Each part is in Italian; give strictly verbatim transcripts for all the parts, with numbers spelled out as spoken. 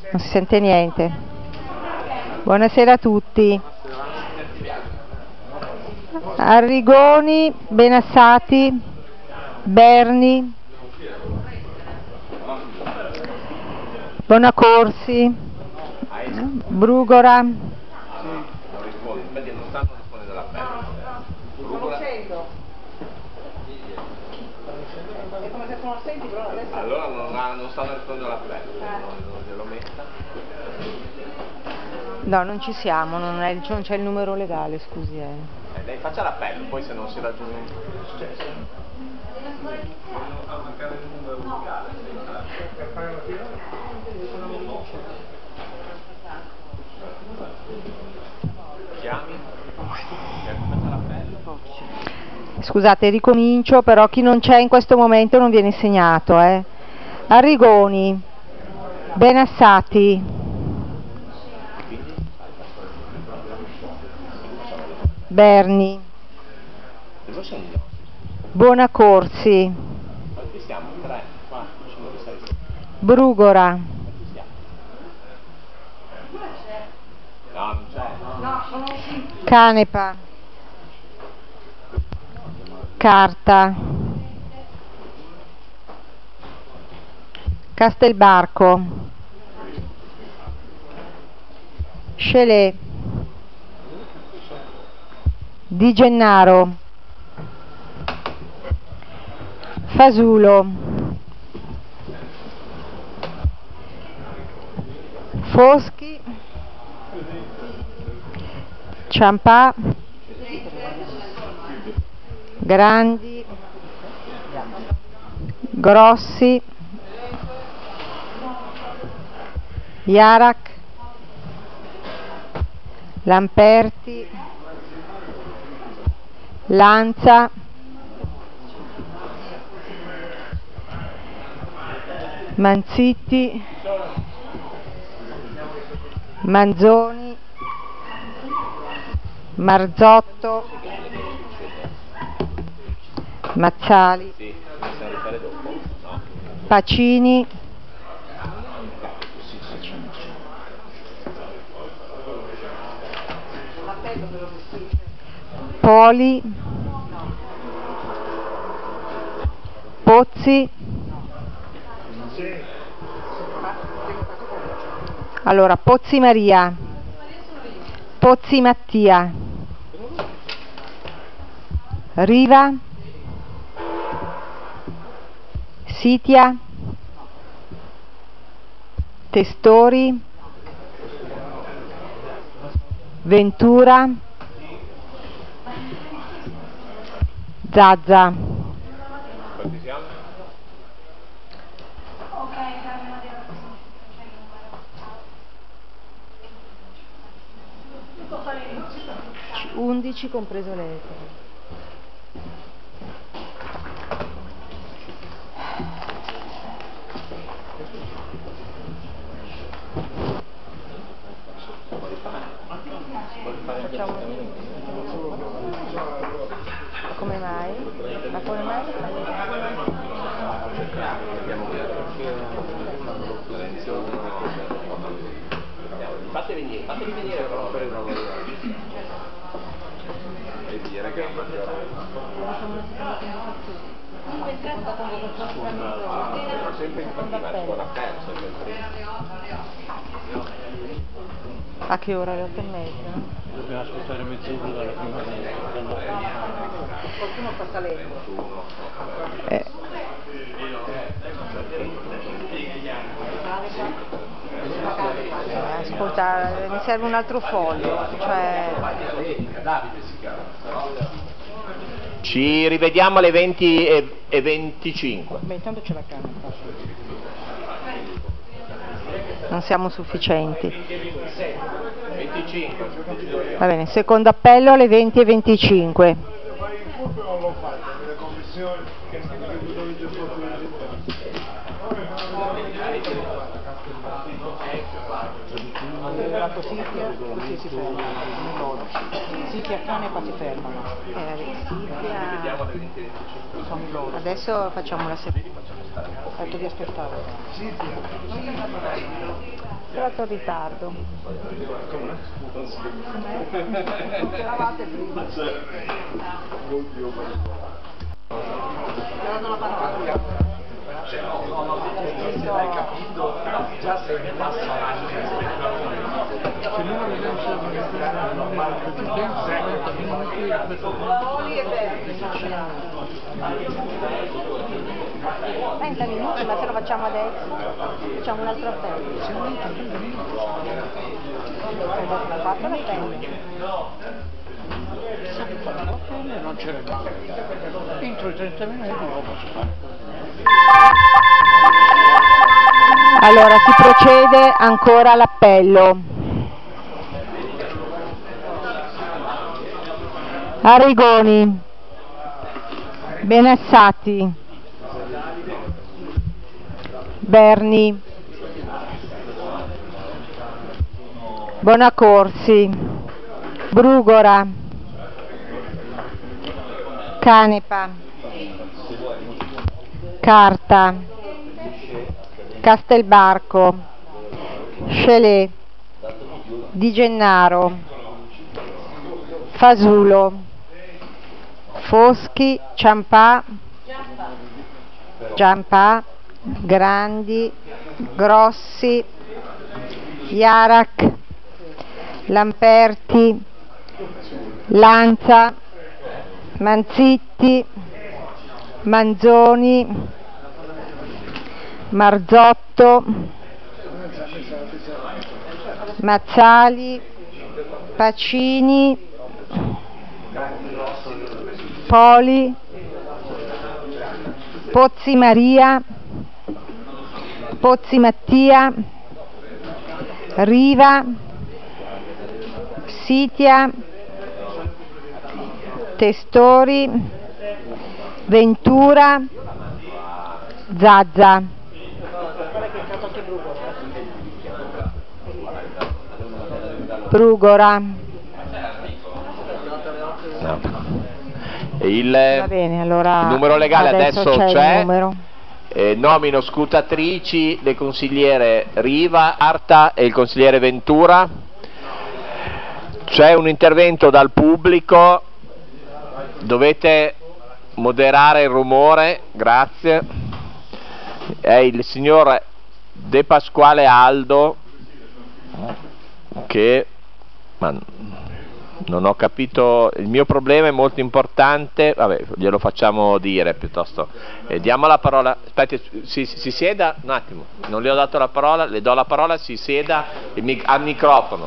Non si sente niente. Buonasera a tutti. Arrigoni, Benassati, Berni, Bonacorsi, Brugora. Allora non, ha, non stanno rispondendo all'appello, non glielo metta. No, non ci siamo, non, è, non c'è il numero legale, scusi. Eh. Eh, lei faccia l'appello, poi se non si raggiunge un successo. Chiami? Scusate, ricomincio, però chi non c'è in questo momento non viene segnato. Eh. Arrigoni, Benassati, Berni, Bonacorsi, Brugora, Canepa, Carta, Castelbarco, Schelè, Di Gennaro, Fasulo, Foschi, Ciampà, Grandi, Grossi, Iarac, Lamperti, Lanza, Manzitti, Manzoni, Marzotto, Mazzali, Pacini, Poli, Pozzi. Allora, Pozzi Maria, Pozzi Mattia, Riva, Sitia, Testori, Ventura, Zazza. undici compreso lei. Facciamo come mai? Ma come mai? Fate venire, fatevi venire però per il lavoro. E dire che sempre in partita, con appello, a che ora? Le otto e mezza? Dobbiamo aspettare mezz'ora dalla prima qualcuno sta salendo. Eh. Ascolta, mi serve un altro foglio, cioè... Ci rivediamo alle venti e venticinque. Beh, intanto c'è la canna. Non siamo sufficienti. venticinque. Va bene, secondo appello alle venti e venticinque. Così si ferma, Sitia e Canepa si fermano. Eh, adesso facciamo la seconda. Aspetta di aspettare. arrivato in ritardo. Eravate prima. Hai capito? Già se mi passa l'anno Se non avevamo trenta minuti, ma se lo facciamo adesso? Facciamo un altro appello. Fatto l'appello. non c'era niente. Entro i trenta minuti lo posso fare. Allora si procede ancora all'appello. Arrigoni, Benassati, Berni, Bonacorsi, Brugora, Canepa, Carta, Castelbarco, Scelè, Di Gennaro, Fasulo, Foschi, Ciampà, Giampà, Grandi, Grossi, Iarac, Lamperti, Lanza, Manzitti, Manzoni, Marzotto, Mazzali, Pacini, Poli, Pozzi Maria, Pozzi Mattia, Riva, Sitia, Testori, Ventura, Zazza. Brugora. No. Il, Va bene, allora il numero legale adesso, adesso c'è, c'è. Il numero. Eh, nomino scrutatrici le consigliere Riva, Arta e il consigliere Ventura. C'è un intervento dal pubblico, dovete moderare il rumore, grazie. È il signor De Pasquale Aldo che ma non ho capito, il mio problema è molto importante, vabbè, glielo facciamo dire piuttosto. Eh, diamo la parola, aspetti, si, si sieda un attimo, non le ho dato la parola, le do la parola, si sieda il, al microfono.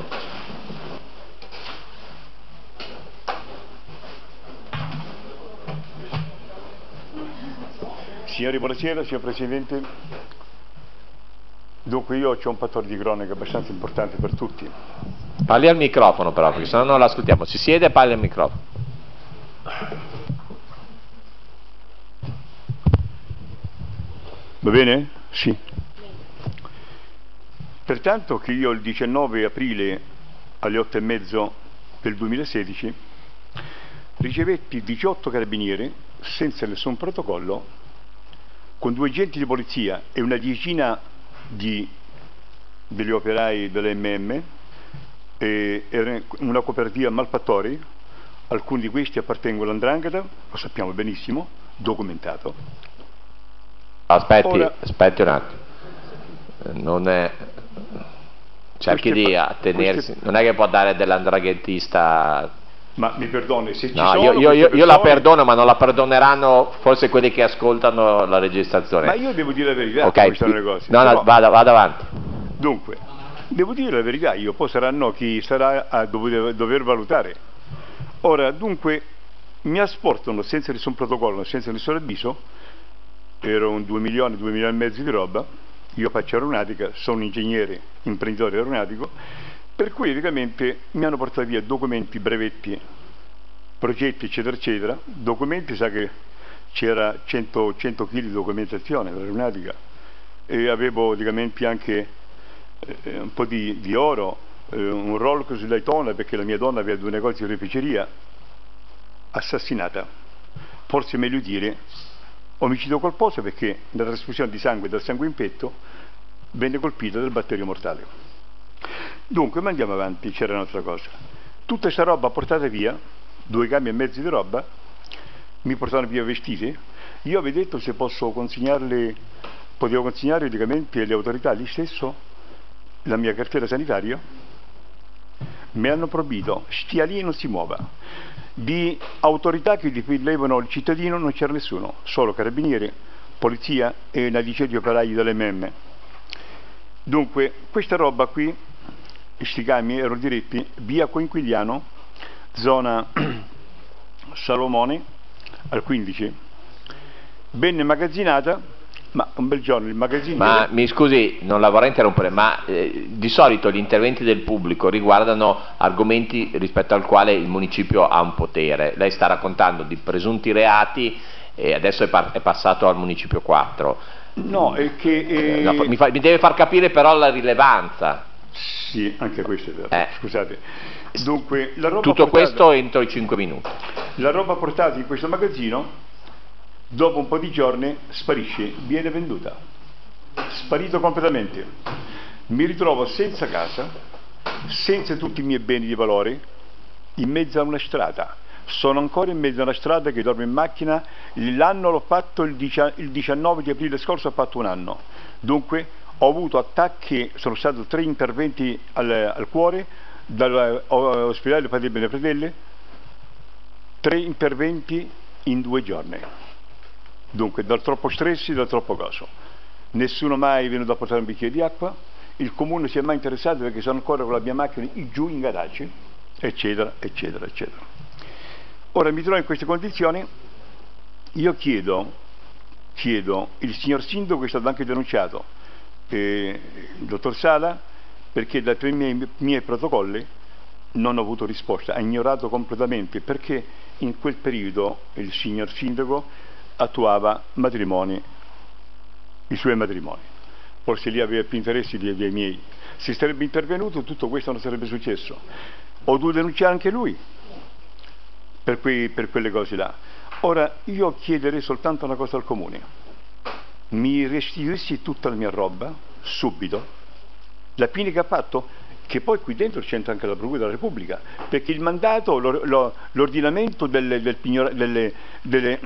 Signori, buonasera, signor Presidente. Dunque io ho un fattore di cronaca abbastanza importante per tutti. Parli al microfono però, perché sennò non l'ascoltiamo. Si siede e parli al microfono. Va bene? Sì. Pertanto che io il diciannove aprile alle otto e mezzo del duemilasedici ricevetti diciotto carabinieri senza nessun protocollo, con due agenti di polizia e una decina di, degli operai dell'M M, e era una cooperativa malfattori, alcuni di questi appartengono all''ndrangheta, lo sappiamo benissimo, documentato. Aspetti, Ora, aspetti un attimo, non è, cerchi di attenersi, queste, non è che può dare dell'andraghetista. Ma mi perdoni, se ci no, sono io, io, io, persone... io la perdono, ma non la perdoneranno forse quelli che ascoltano la registrazione. Ma io devo dire la verità, okay. come sono le cose. No, no, Però, vada, vada avanti. Dunque, devo dire la verità, io poi saranno chi sarà a dover, dover valutare. Ora, dunque, mi asportano senza nessun protocollo, senza nessun avviso, ero un due milioni, due milioni e mezzo di roba, io faccio aeronautica, sono ingegnere, imprenditore aeronautico, per cui praticamente mi hanno portato via documenti, brevetti, progetti eccetera eccetera, documenti, sa che c'era cento chili di documentazione per aeronautica, e avevo praticamente anche eh, un po' di, di oro, eh, un Rolls Daytona, perché la mia donna aveva due negozi di oreficeria, assassinata, forse è meglio dire omicidio colposo, perché la trasfusione di sangue dal sangue in petto venne colpita dal batterio mortale. Dunque, ma andiamo avanti, c'era un'altra cosa. Tutta questa roba portata via, due camion e mezzi di roba, mi portavano via vestiti. Io avevo detto se posso consegnarle, potevo consegnare i documenti alle autorità lì stesso, la mia cartella sanitaria. Mi hanno proibito, stia lì e non si muova. Di autorità che difendevano il cittadino non c'era nessuno, solo carabinieri, polizia e una decina di operai dell'M M. Dunque, questa roba qui, questi camion erano diretti via Coinquigliano, zona Salomone, al quindici. Venne magazzinata, ma un bel giorno il magazzino... Ma mi scusi, non la vorrei interrompere, ma eh, di solito gli interventi del pubblico riguardano argomenti rispetto al quale il municipio ha un potere. Lei sta raccontando di presunti reati e adesso è, par- è passato al municipio quattro. No, è che... Eh... No, mi, fa- mi deve far capire però la rilevanza. Sì, anche questo è vero, eh. scusate. Dunque, la roba Tutto portata, questo entro i cinque minuti. La roba portata in questo magazzino, dopo un po' di giorni, sparisce, viene venduta. Sparito completamente. Mi ritrovo senza casa, senza tutti i miei beni di valore, in mezzo a una strada. Sono ancora in mezzo a una strada che dormo in macchina, l'anno l'ho fatto il diciannove di aprile scorso, ho fatto un anno. Dunque ho avuto attacchi, sono stati tre interventi al, al cuore, dall'ospedale Padre Bene Fratelli, tre interventi in due giorni. Dunque dal troppo stress, dal troppo coso. Nessuno mai è venuto a portare un bicchiere di acqua, il comune si è mai interessato perché sono ancora con la mia macchina giù in garage, eccetera, eccetera, eccetera. Ora mi trovo in queste condizioni, io chiedo, chiedo, il signor sindaco è stato anche denunciato, eh, il dottor Sala, perché dai miei, miei protocolli non ho avuto risposta, ha ignorato completamente, perché in quel periodo il signor sindaco attuava matrimoni, i suoi matrimoni. Forse lì aveva più interessi dei, dei miei. Se sarebbe intervenuto tutto questo non sarebbe successo. Ho dovuto denunciare anche lui per, quei, per quelle cose là. Ora io chiederei soltanto una cosa al comune: mi restituissi tutta la mia roba subito, la fine che ha fatto, che poi qui dentro c'entra anche la Procura della Repubblica, perché il mandato, lo, lo, l'ordinamento delle, del pignora, delle, delle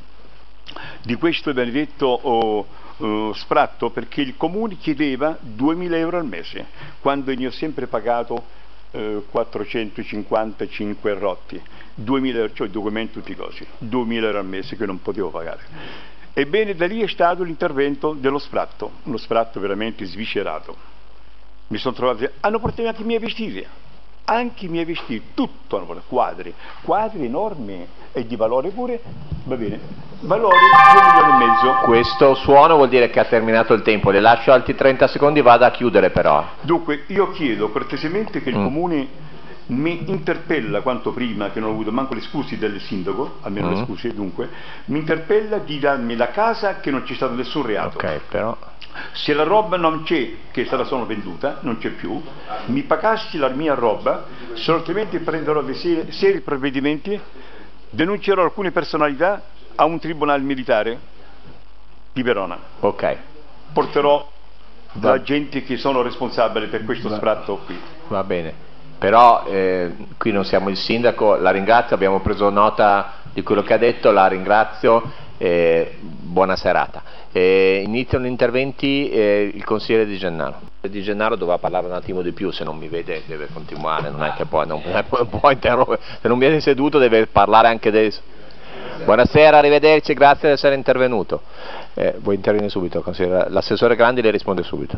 di questo benedetto oh, oh, sfratto, perché il comune chiedeva duemila euro al mese, quando io ho sempre pagato eh, quattrocentocinquantacinque rotti, duemila euro, cioè documenti tutti i cosi, duemila euro al mese che non potevo pagare. Ebbene, da lì è stato l'intervento dello sfratto, uno sfratto veramente sviscerato. Mi sono trovato, hanno portato anche i miei vestiti, anche i miei vestiti, tutto hanno portato, quadri, quadri enormi e di valore pure, va bene, valore due milioni e mezzo. Questo suono vuol dire che ha terminato il tempo, le lascio altri trenta secondi, vada a chiudere però. Dunque io chiedo cortesemente che il mm. comune mi interpella quanto prima, che non ho avuto manco le scuse del sindaco, almeno mm. le scuse, dunque, mi interpella di darmi la casa, che non c'è stato nessun reato. Ok, però... Se la roba non c'è, che se la sono venduta, non c'è più, mi pagassi la mia roba, se altrimenti prenderò dei seri, seri provvedimenti, denuncerò alcune personalità a un tribunale militare di Verona. Ok. Porterò Va. la gente che sono responsabili per questo Va. sfratto qui. Va bene, però eh, qui non siamo il sindaco, la ringrazio, abbiamo preso nota di quello che ha detto, la ringrazio, eh, buona serata. Eh, iniziano gli interventi eh, il consigliere Di Gennaro. Di Gennaro doveva parlare un attimo di più, se non mi vede deve continuare, non è che poi non, non può interrompere, se non viene seduto deve parlare anche adesso. Buonasera, arrivederci, grazie di essere intervenuto. Eh, vuoi intervenire subito, consigliere? L'assessore Grandi le risponde subito.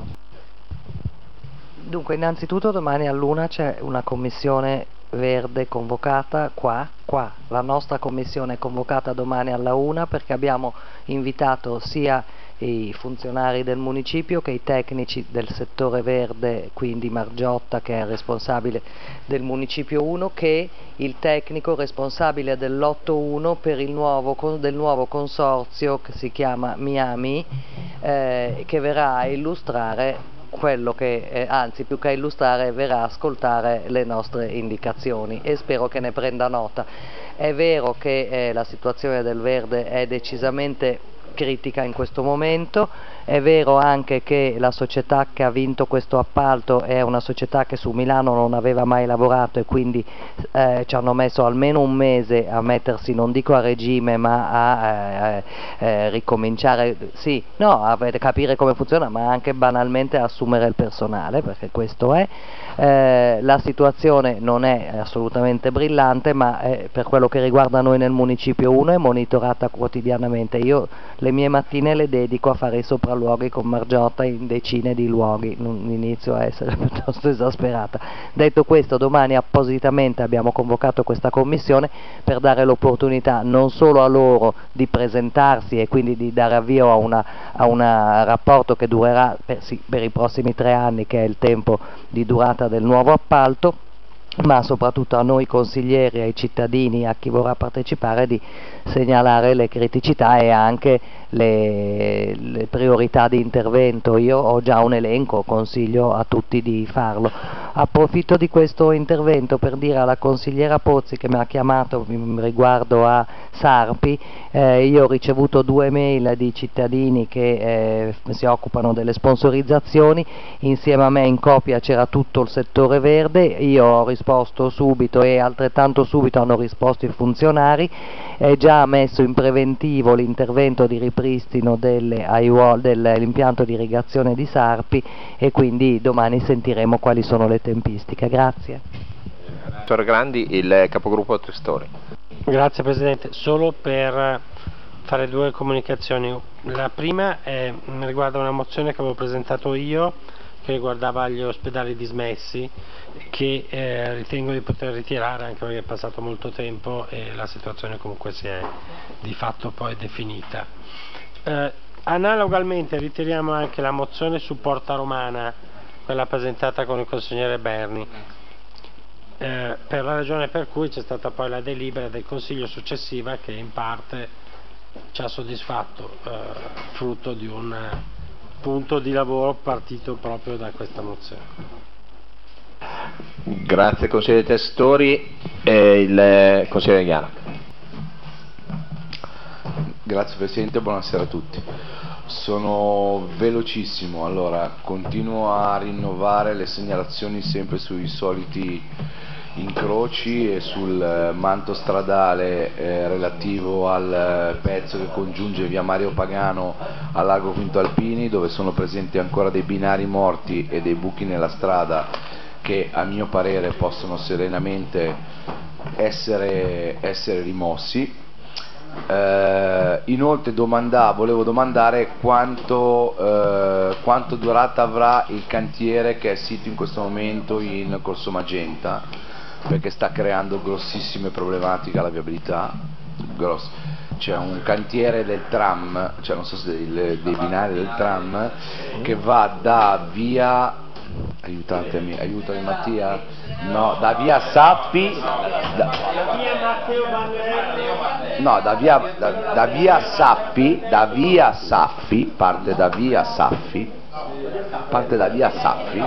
Dunque, innanzitutto domani all'una c'è una commissione verde convocata qua, qua, la nostra commissione è convocata domani alla una perché abbiamo invitato sia i funzionari del municipio che i tecnici del settore verde, quindi Margiotta che è responsabile del municipio uno, che il tecnico responsabile dell'otto uno per il nuovo, del nuovo consorzio che si chiama Miami, eh, che verrà a illustrare quello che, eh, anzi più che illustrare, verrà a ascoltare le nostre indicazioni e spero che ne prenda nota. È vero che eh, la situazione del verde è decisamente critica in questo momento, È vero anche che la società che ha vinto questo appalto è una società che su Milano non aveva mai lavorato e quindi eh, ci hanno messo almeno un mese a mettersi, non dico a regime, ma a eh, eh, ricominciare, sì, no, a capire come funziona, ma anche banalmente a assumere il personale, perché questo è. Eh, la situazione non è assolutamente brillante, ma eh, per quello che riguarda noi nel Municipio uno è monitorata quotidianamente. Io le mie mattine le dedico a fare i sopralluoghi con Margiotta in decine di luoghi, non inizio a essere piuttosto esasperata. Detto questo, domani appositamente abbiamo convocato questa commissione per dare l'opportunità non solo a loro di presentarsi e quindi di dare avvio a un a una rapporto che durerà per, sì, per i prossimi tre anni, che è il tempo di durata del nuovo appalto, ma soprattutto a noi consiglieri, ai cittadini, a chi vorrà partecipare, di segnalare le criticità e anche le, le priorità di intervento. Io ho già un elenco, consiglio a tutti di farlo. Approfitto di questo intervento per dire alla consigliera Pozzi, che mi ha chiamato riguardo a Sarpi, eh, io ho ricevuto due mail di cittadini che eh, si occupano delle sponsorizzazioni, insieme a me in copia c'era tutto il settore verde, io ho risposto subito e altrettanto subito hanno risposto i funzionari. È già messo in preventivo l'intervento di ripristino delle aiuole, dell'impianto di irrigazione di Sarpi, e quindi domani sentiremo quali sono le tempistiche. Grazie. Dottor Grandi, il capogruppo Testori. Grazie Presidente, solo per fare due comunicazioni. La prima è, riguarda una mozione che avevo presentato io, che riguardava gli ospedali dismessi, che eh, ritengo di poter ritirare, anche perché è passato molto tempo e la situazione comunque si è di fatto poi definita. Eh, analogamente ritiriamo anche la mozione su Porta Romana, quella presentata con il consigliere Berni, eh, per la ragione per cui c'è stata poi la delibera del Consiglio successiva che in parte ci ha soddisfatto, eh, frutto di un punto di lavoro partito proprio da questa mozione. Grazie consigliere Testori. E il consigliere Ghiana. Grazie Presidente, buonasera a tutti. Sono velocissimo, allora continuo a rinnovare le segnalazioni sempre sui soliti incroci e sul manto stradale eh, relativo al pezzo che congiunge via Mario Pagano al Largo Quinto Alpini, dove sono presenti ancora dei binari morti e dei buchi nella strada che a mio parere possono serenamente essere, essere rimossi. Eh, inoltre domanda, volevo domandare quanto, eh, quanto durata avrà il cantiere che è sito in questo momento in Corso Magenta, perché sta creando grossissime problematiche alla viabilità. Gross. C'è un cantiere del tram, cioè non so se dei, dei binari del tram, che va da via, aiutatemi, aiutami Mattia, no, da via Sappi, da, no, da via, da, da via Sappi, da via Saffi, parte da via Saffi, parte da via Saffi,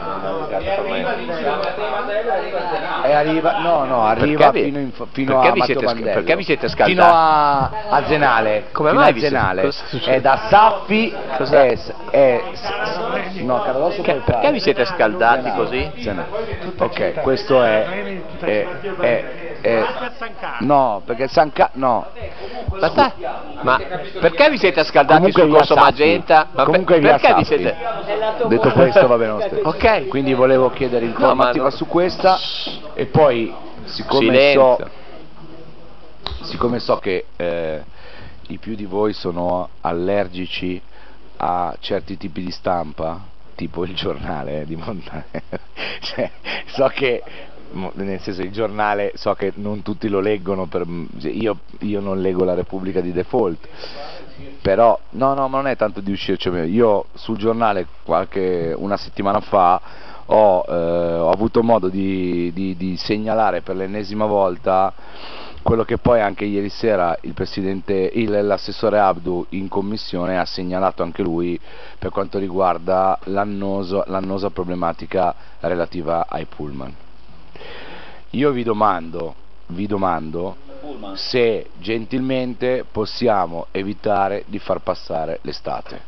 e arriva, no, no, arriva perché fino, in, fino perché a vi Matteo siete, Bandello, perché vi siete scaldati? fino a, a Zenale, come fino mai a vi siete, Zenale, cosa è da Saffi, è, è, no, Caradosso Perché, perché vi siete scaldati Zenale, così? Zenale. Ok, questo è, è, è, è no, perché San Ca- no. Ma, sta, ma perché vi siete scaldati Comunque sul via corso Saffi. Magenta? Ma Comunque per, via perché vi Saffi. siete... Detto questo va bene lo stesso. Ok. Quindi volevo chiedere informativa no, su questa, e poi siccome Silenzio. so siccome so che eh, i più di voi sono allergici a certi tipi di stampa, tipo il giornale eh, di Montana, cioè, so che nel senso il giornale so che non tutti lo leggono, per, io, io non leggo la Repubblica di default, però no no ma non è tanto di uscirci, io sul giornale qualche una settimana fa ho, eh, ho avuto modo di, di, di segnalare per l'ennesima volta quello che poi anche ieri sera il presidente, il, l'assessore Abdu in commissione ha segnalato anche lui per quanto riguarda l'annoso, l'annosa problematica relativa ai pullman. Io vi domando, vi domando se gentilmente possiamo evitare di far passare l'estate.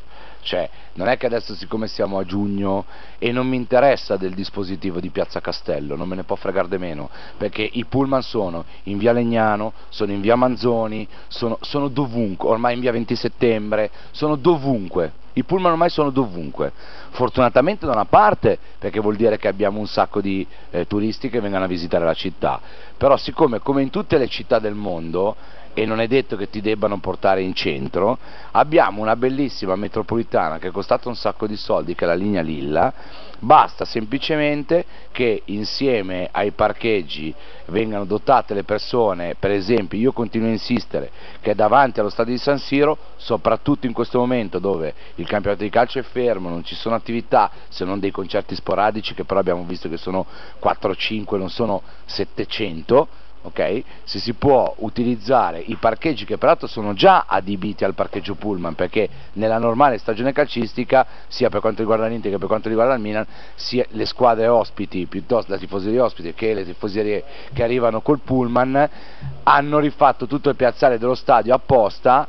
Cioè, non è che adesso, siccome siamo a giugno e non mi interessa del dispositivo di Piazza Castello, non me ne può fregare di meno, perché i pullman sono in via Legnano, sono in via Manzoni, sono, sono dovunque, ormai in via venti settembre, sono dovunque, i pullman ormai sono dovunque. Fortunatamente da una parte, perché vuol dire che abbiamo un sacco di eh, turisti che vengono a visitare la città, però siccome come in tutte le città del mondo, e non è detto che ti debbano portare in centro, abbiamo una bellissima metropolitana che è costata un sacco di soldi, che è la linea Lilla, basta semplicemente che insieme ai parcheggi vengano dotate le persone. Per esempio, io continuo a insistere che davanti allo stadio di San Siro, soprattutto in questo momento dove il campionato di calcio è fermo, non ci sono attività se non dei concerti sporadici, che però abbiamo visto che sono quattro cinque, non sono settecento, ok? Se si può utilizzare i parcheggi, che peraltro sono già adibiti al parcheggio pullman, perché nella normale stagione calcistica, sia per quanto riguarda l'Inter che per quanto riguarda il Milan, sia le squadre ospiti, piuttosto la tifoseria ospiti che le tifoserie che arrivano col pullman, hanno rifatto tutto il piazzale dello stadio apposta,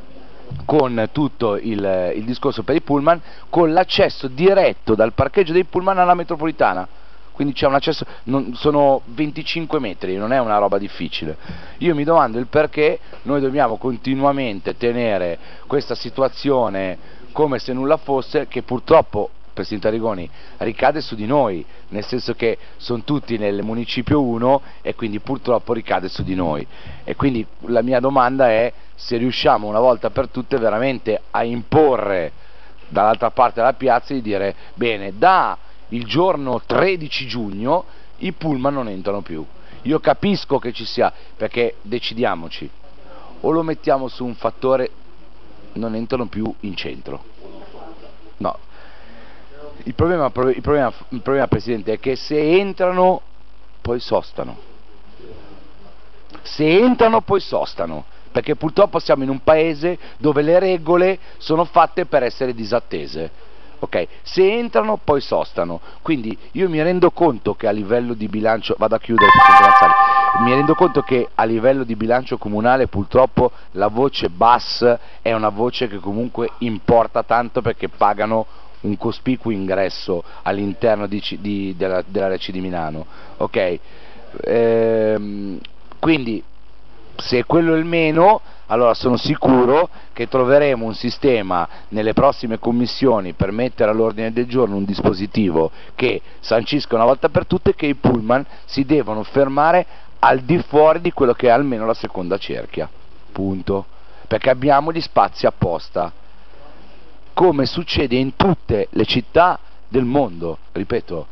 con tutto il, il discorso per i pullman, con l'accesso diretto dal parcheggio dei pullman alla metropolitana. Quindi c'è un accesso, non, sono venticinque metri, non è una roba difficile. Io mi domando il perché noi dobbiamo continuamente tenere questa situazione come se nulla fosse, che purtroppo, Presidente Arrigoni, ricade su di noi, nel senso che sono tutti nel municipio uno e quindi purtroppo ricade su di noi. E quindi la mia domanda è se riusciamo una volta per tutte veramente a imporre dall'altra parte della piazza di dire bene, da il giorno tredici giugno i pullman non entrano più. Io capisco che ci sia, perché decidiamoci, o lo mettiamo su un fattore non entrano più in centro. No, il problema, il problema, il problema Presidente, è che se entrano poi sostano, se entrano poi sostano, perché purtroppo siamo in un paese dove le regole sono fatte per essere disattese. Okay. Se entrano poi sostano, quindi io mi rendo conto che a livello di bilancio, vado a chiudere Presidente Mazzali, mi rendo conto che a livello di bilancio comunale purtroppo la voce B A S è una voce che comunque importa tanto, perché pagano un cospicuo ingresso all'interno di, di, della, dell'area C di Milano, ok? Ehm, quindi se quello è il meno, allora sono sicuro che troveremo un sistema nelle prossime commissioni per mettere all'ordine del giorno un dispositivo che sancisca una volta per tutte che i pullman si devono fermare al di fuori di quello che è almeno la seconda cerchia, punto, perché abbiamo gli spazi apposta, come succede in tutte le città del mondo, ripeto,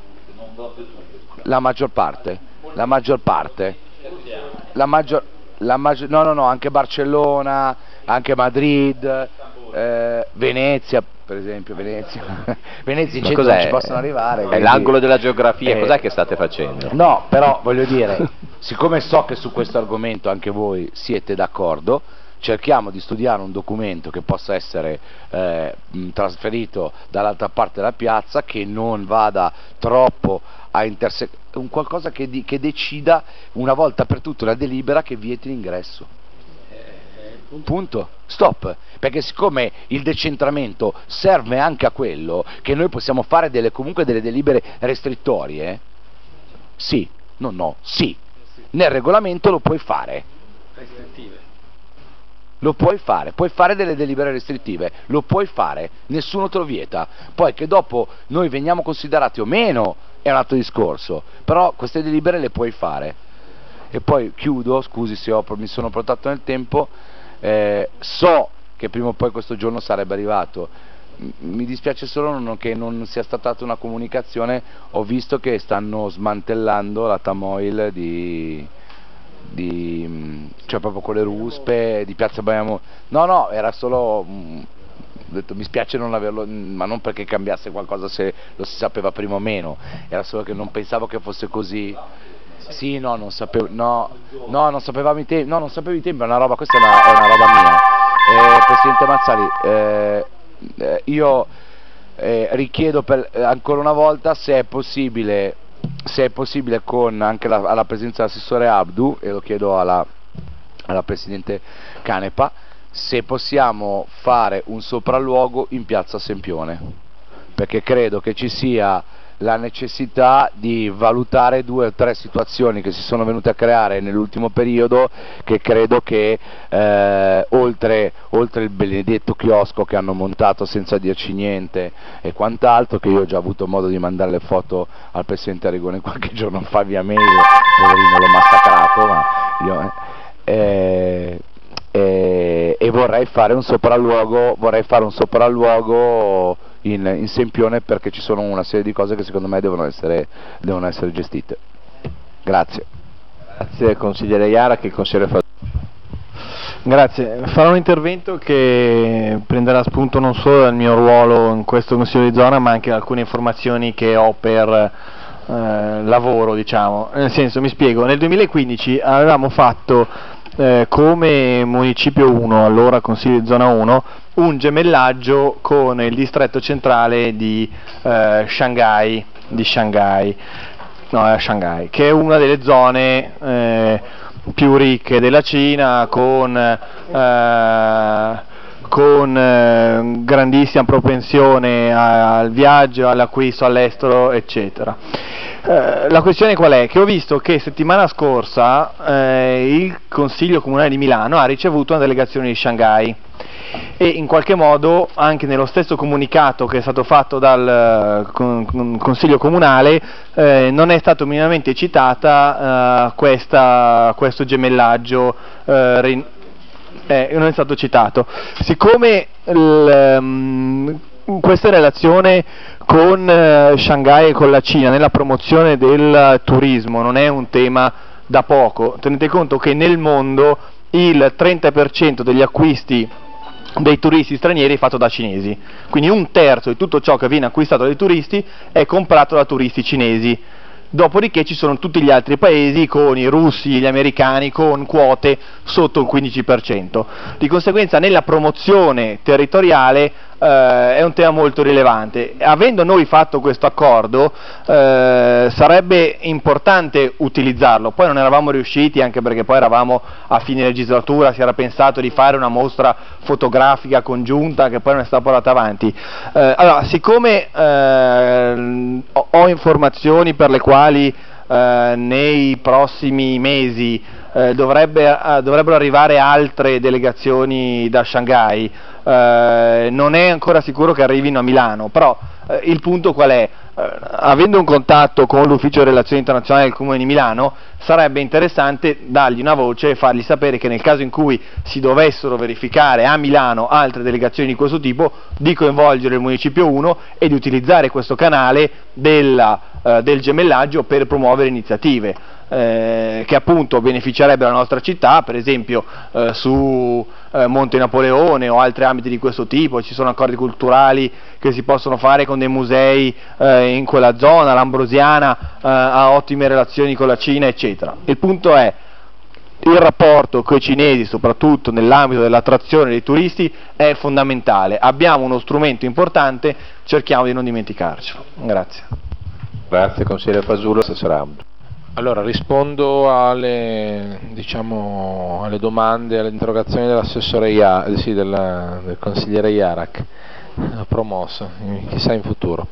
la maggior parte, la maggior parte, la maggior La maggior, no, no, no, anche Barcellona, anche Madrid, eh, Venezia, per esempio, Venezia, Venezia in centro non ci possono arrivare. È quindi, l'angolo della geografia, eh, cos'è che state facendo? No, però voglio dire, siccome so che su questo argomento anche voi siete d'accordo, cerchiamo di studiare un documento che possa essere eh, trasferito dall'altra parte della piazza, che non vada troppo a intersecare, un qualcosa che, di, che decida una volta per tutte una delibera che vieti l'ingresso. Punto, stop, perché siccome il decentramento serve anche a quello, che noi possiamo fare delle, comunque delle delibere restrittorie, sì, no, no, sì, nel regolamento lo puoi fare. Restrittive. Lo puoi fare, puoi fare delle delibere restrittive, lo puoi fare, nessuno te lo vieta. Poi che dopo noi veniamo considerati o meno è un altro discorso, però queste delibere le puoi fare. E poi chiudo, scusi se ho, mi sono protrato nel tempo, eh, so che prima o poi questo giorno sarebbe arrivato, mi dispiace solo non, che non sia stata data una comunicazione. Ho visto che stanno smantellando la Tamoil di... Di, cioè proprio con le ruspe di Piazza Baiamo. No, no, era solo mh, ho detto, mi spiace non averlo, ma non perché cambiasse qualcosa se lo si sapeva prima o meno, era solo che non pensavo che fosse così. Sì, no, non sapevo, no, no, non sapevamo i tempi, no, non sapevo i tempi, è una roba, questa è una, è una roba mia. Eh, Presidente Mazzali, eh, eh, io eh, richiedo per, eh, ancora una volta se è possibile se è possibile con anche la, alla presenza dell'assessore Abdu, e lo chiedo alla, alla Presidente Canepa, se possiamo fare un sopralluogo in piazza Sempione, perché credo che ci sia la necessità di valutare due o tre situazioni che si sono venute a creare nell'ultimo periodo, che credo che eh, oltre, oltre il benedetto chiosco che hanno montato senza dirci niente e quant'altro, che io ho già avuto modo di mandare le foto al Presidente Arrigoni qualche giorno fa via mail, poverino, l'ho massacrato, ma io, eh, eh, e vorrei fare un sopralluogo, vorrei fare un sopralluogo In, in Sempione, perché ci sono una serie di cose che secondo me devono essere, devono essere gestite. Grazie. Grazie consigliere Iara, che il consigliere fa. Grazie, farò un intervento che prenderà spunto non solo dal mio ruolo in questo Consiglio di zona, ma anche da alcune informazioni che ho per eh, lavoro, diciamo. Nel senso, mi spiego, nel duemilaquindici avevamo fatto eh, come Municipio uno, allora Consiglio di zona uno, un gemellaggio con il distretto centrale di eh, Shanghai, di Shanghai, no, è Shanghai, che è una delle zone eh, più ricche della Cina, con, eh, con eh, grandissima propensione al viaggio, all'acquisto all'estero, eccetera. Eh, la questione qual è? Che ho visto che settimana scorsa eh, il Consiglio Comunale di Milano ha ricevuto una delegazione di Shanghai, e in qualche modo anche nello stesso comunicato che è stato fatto dal con, Consiglio Comunale eh, non è stato minimamente citata eh, questa, questo gemellaggio, eh, eh, non è stato citato. Siccome il, um, questa relazione con eh, Shanghai e con la Cina nella promozione del turismo non è un tema da poco, tenete conto che nel mondo il trenta per cento degli acquisti dei turisti stranieri è fatto da cinesi, quindi un terzo di tutto ciò che viene acquistato dai turisti è comprato da turisti cinesi. Dopodiché ci sono tutti gli altri paesi, con i russi, gli americani, con quote sotto il quindici per cento. Di conseguenza nella promozione territoriale eh, è un tema molto rilevante. Avendo noi fatto questo accordo eh, sarebbe importante utilizzarlo, poi non eravamo riusciti, anche perché poi eravamo a fine legislatura, si era pensato di fare una mostra fotografica congiunta che poi non è stata portata avanti. Eh, allora, siccome eh, ho, ho informazioni per le quali eh, nei prossimi mesi eh, dovrebbe, eh, dovrebbero arrivare altre delegazioni da Shanghai, eh, non è ancora sicuro che arrivino a Milano, però eh, il punto qual è? Eh, avendo un contatto con l'Ufficio Relazioni Internazionali del Comune di Milano, sarebbe interessante dargli una voce e fargli sapere che nel caso in cui si dovessero verificare a Milano altre delegazioni di questo tipo, di coinvolgere il Municipio uno e di utilizzare questo canale della, eh, del gemellaggio per promuovere iniziative eh, che appunto beneficerebbero la nostra città, per esempio eh, su eh, Monte Napoleone o altri ambiti di questo tipo. Ci sono accordi culturali che si possono fare con dei musei eh, in quella zona, l'Ambrosiana eh, ha ottime relazioni con la Cina, eccetera. Il punto è: il rapporto con i cinesi, soprattutto nell'ambito dell'attrazione dei turisti, è fondamentale. Abbiamo uno strumento importante, cerchiamo di non dimenticarcelo. Grazie. Grazie consigliere Fasullo. Allora, rispondo alle, diciamo, alle domande, alle interrogazioni dell'assessore Ia, sì, del, del consigliere Iarac, promosso, chissà in futuro.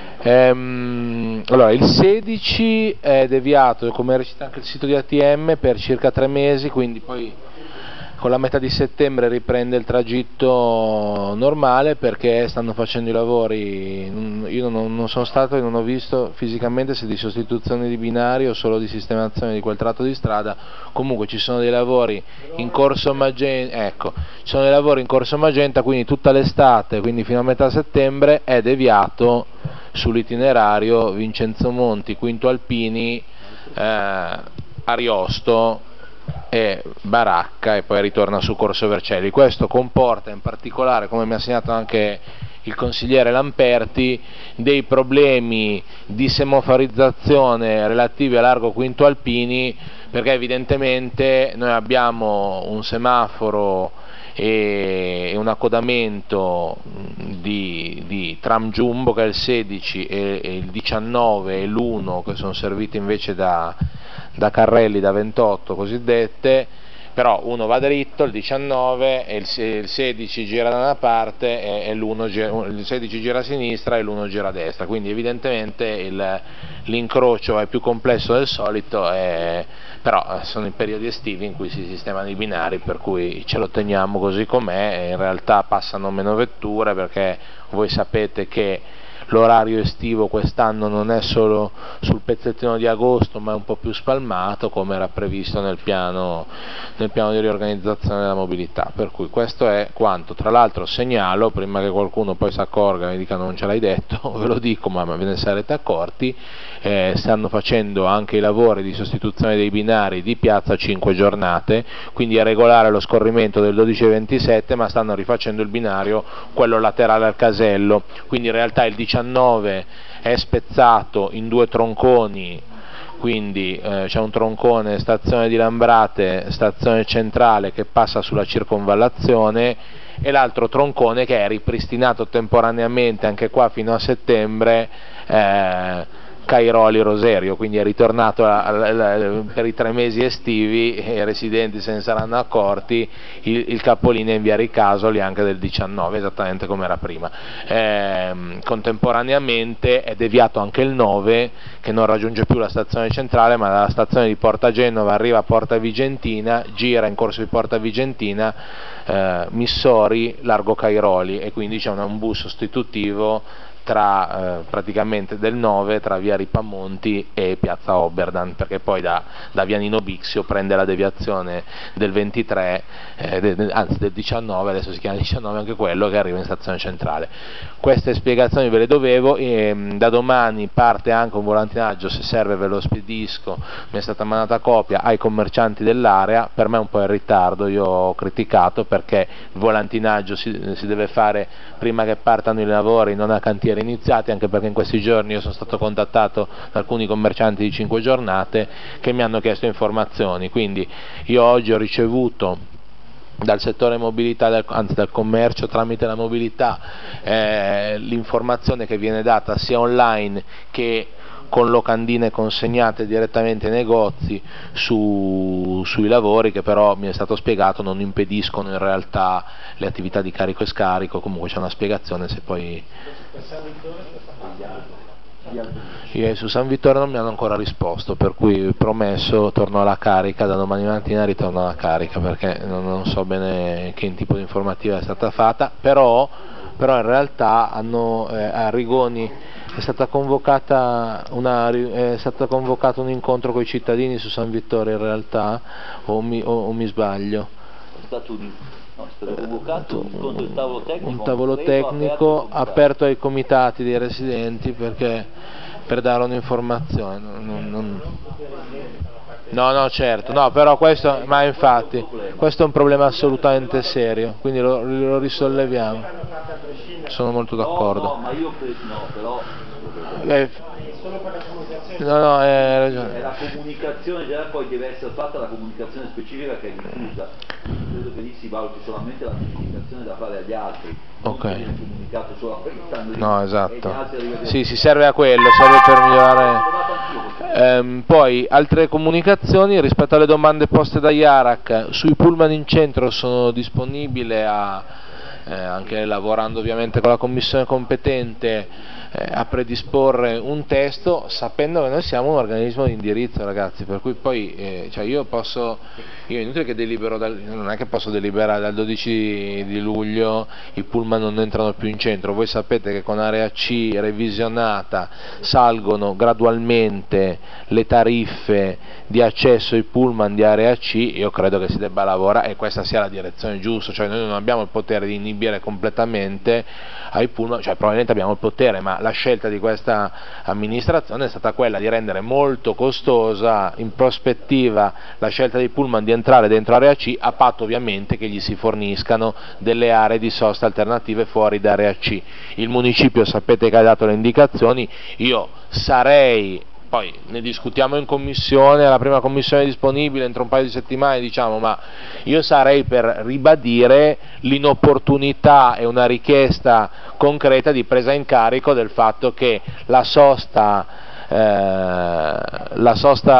Ehm, allora, il sedici è deviato, come recita anche il sito di A T M, per circa tre mesi, quindi poi con la metà di settembre riprende il tragitto normale, perché stanno facendo i lavori. Io non, non sono stato e non ho visto fisicamente se di sostituzione di binari o solo di sistemazione di quel tratto di strada. Comunque ci sono dei lavori in corso Magenta, ecco, ci sono dei lavori in corso Magenta, quindi tutta l'estate, quindi fino a metà settembre, è deviato sull'itinerario Vincenzo Monti, Quinto Alpini, eh, Ariosto e Baracca, e poi ritorna su Corso Vercelli. Questo comporta in particolare, come mi ha segnato anche il consigliere Lamperti, dei problemi di semaforizzazione relativi a largo Quinto Alpini, perché evidentemente noi abbiamo un semaforo e un accodamento di, di tram jumbo, che è il sedici, e, e il diciannove e l'uno, che sono serviti invece da da carrelli da ventotto cosiddette, però uno va dritto, il diciannove, e il sedici gira da una parte e, e l'uno gira, il sedici gira a sinistra e l'uno gira a destra, quindi evidentemente il, l'incrocio è più complesso del solito, e, però sono i periodi estivi in cui si sistemano i binari, per cui ce lo teniamo così com'è, e in realtà passano meno vetture perché voi sapete che l'orario estivo quest'anno non è solo sul pezzettino di agosto, ma è un po' più spalmato, come era previsto nel piano, nel piano di riorganizzazione della mobilità, per cui questo è quanto. Tra l'altro segnalo, prima che qualcuno poi si accorga e mi dica non ce l'hai detto, ve lo dico, ma ve ne sarete accorti, eh, stanno facendo anche i lavori di sostituzione dei binari di piazza cinque giornate, quindi è regolare lo scorrimento del dodici e ventisette, ma stanno rifacendo il binario, quello laterale al casello, quindi in realtà il diciannove è spezzato in due tronconi, quindi eh, c'è un troncone stazione di Lambrate, stazione centrale, che passa sulla circonvallazione, e l'altro troncone che è ripristinato temporaneamente anche qua fino a settembre, eh, Cairoli Roserio, quindi è ritornato a, a, a, per i tre mesi estivi, e i residenti se ne saranno accorti, il, il capolinea in via Ricasoli anche del diciannove, esattamente come era prima. Eh, contemporaneamente è deviato anche il nove, che non raggiunge più la stazione centrale, ma dalla stazione di Porta Genova arriva a Porta Vigentina, gira in corso di Porta Vigentina, eh, Missori, Largo Cairoli, e quindi c'è un, un bus sostitutivo tra eh, praticamente del nove, tra via Ripamonti e piazza Oberdan, perché poi da, da via Nino Bixio prende la deviazione del ventitré, eh, de, de, anzi del diciannove, adesso si chiama diciannove anche quello, che arriva in stazione centrale. Queste spiegazioni ve le dovevo, e mh, da domani parte anche un volantinaggio, se serve ve lo spedisco, mi è stata mandata copia ai commercianti dell'area, per me un po' in ritardo, io ho criticato perché il volantinaggio si, si deve fare prima che partano i lavori, non a cantiere iniziati, anche perché in questi giorni io sono stato contattato da alcuni commercianti di cinque giornate che mi hanno chiesto informazioni, quindi io oggi ho ricevuto dal settore mobilità, del, anzi dal commercio tramite la mobilità, eh, l'informazione che viene data sia online che con locandine consegnate direttamente ai negozi su, sui lavori, che però mi è stato spiegato non impediscono in realtà le attività di carico e scarico. Comunque c'è una spiegazione, se poi io su San Vittore non mi hanno ancora risposto, per cui promesso torno alla carica, da domani mattina ritorno alla carica, perché non, non so bene che tipo di informativa è stata fatta, però, però in realtà hanno, eh, a Rigoni è stata convocata una, è stato convocato un incontro con i cittadini su San Vittore, in realtà, o mi, o, o mi sbaglio? È stato un, no, è stato convocato un incontro del tavolo tecnico, un tavolo tecnico aperto, aperto ai comitati dei residenti, perché per dare un'informazione. Non, non... No, no, certo, no, però questo, ma infatti, questo è un problema assolutamente serio, quindi lo, lo risolleviamo. Sono molto d'accordo. No, no, ma io credo, no, però... Eh, no, no, hai ragione. È la comunicazione, già poi deve essere fatta la comunicazione specifica che è diffusa. Credo che lì si valuti solamente la comunicazione da fare agli altri. Ok. Non viene comunicato solo a no, esatto. Sì, si serve a quello, serve per migliorare. Ehm, poi altre comunicazioni rispetto alle domande poste da Iarak sui pullman in centro. Sono disponibile a eh, anche lavorando ovviamente con la commissione competente eh, a predisporre un testo, sapendo che noi siamo un organismo di indirizzo, ragazzi, per cui poi eh, cioè io posso io è inutile che delibero dal, non è che posso deliberare dal dodici di luglio i pullman non entrano più in centro. Voi sapete che con area C revisionata salgono gradualmente le tariffe di accesso ai pullman di area C. Io credo che si debba lavorare, e questa sia la direzione giusta, cioè noi non abbiamo il potere di inibire completamente ai pullman, cioè probabilmente abbiamo il potere, ma la scelta di questa amministrazione è stata quella di rendere molto costosa in prospettiva la scelta dei pullman di entrare dentro area C, a patto ovviamente che gli si forniscano delle aree di sosta alternative fuori da area C. Il municipio sapete che ha dato le indicazioni, io sarei, poi ne discutiamo in commissione, alla prima commissione disponibile entro un paio di settimane, diciamo, ma io sarei per ribadire l'inopportunità e una richiesta concreta di presa in carico del fatto che la sosta, eh, la sosta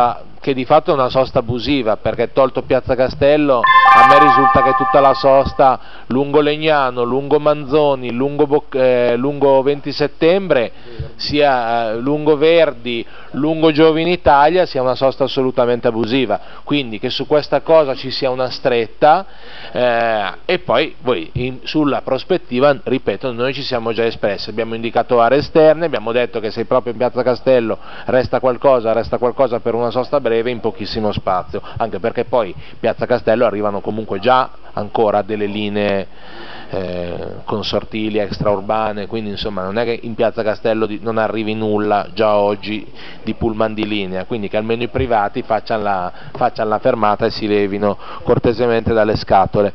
che di fatto è una sosta abusiva, perché tolto Piazza Castello a me risulta che tutta la sosta lungo Legnano, lungo Manzoni, lungo, Boc- eh, lungo venti settembre, sia eh, lungo Verdi, lungo Giovine Italia sia una sosta assolutamente abusiva, quindi che su questa cosa ci sia una stretta eh, e poi voi in, sulla prospettiva, ripeto, noi ci siamo già espressi, abbiamo indicato aree esterne, abbiamo detto che se proprio in Piazza Castello resta qualcosa, resta qualcosa per una sosta breve in pochissimo spazio, anche perché poi Piazza Castello arrivano comunque già ancora delle linee eh, consortili extraurbane, quindi insomma non è che in Piazza Castello di, non arrivi nulla già oggi di pullman di linea, quindi che almeno i privati facciano la, facciano la fermata e si levino cortesemente dalle scatole.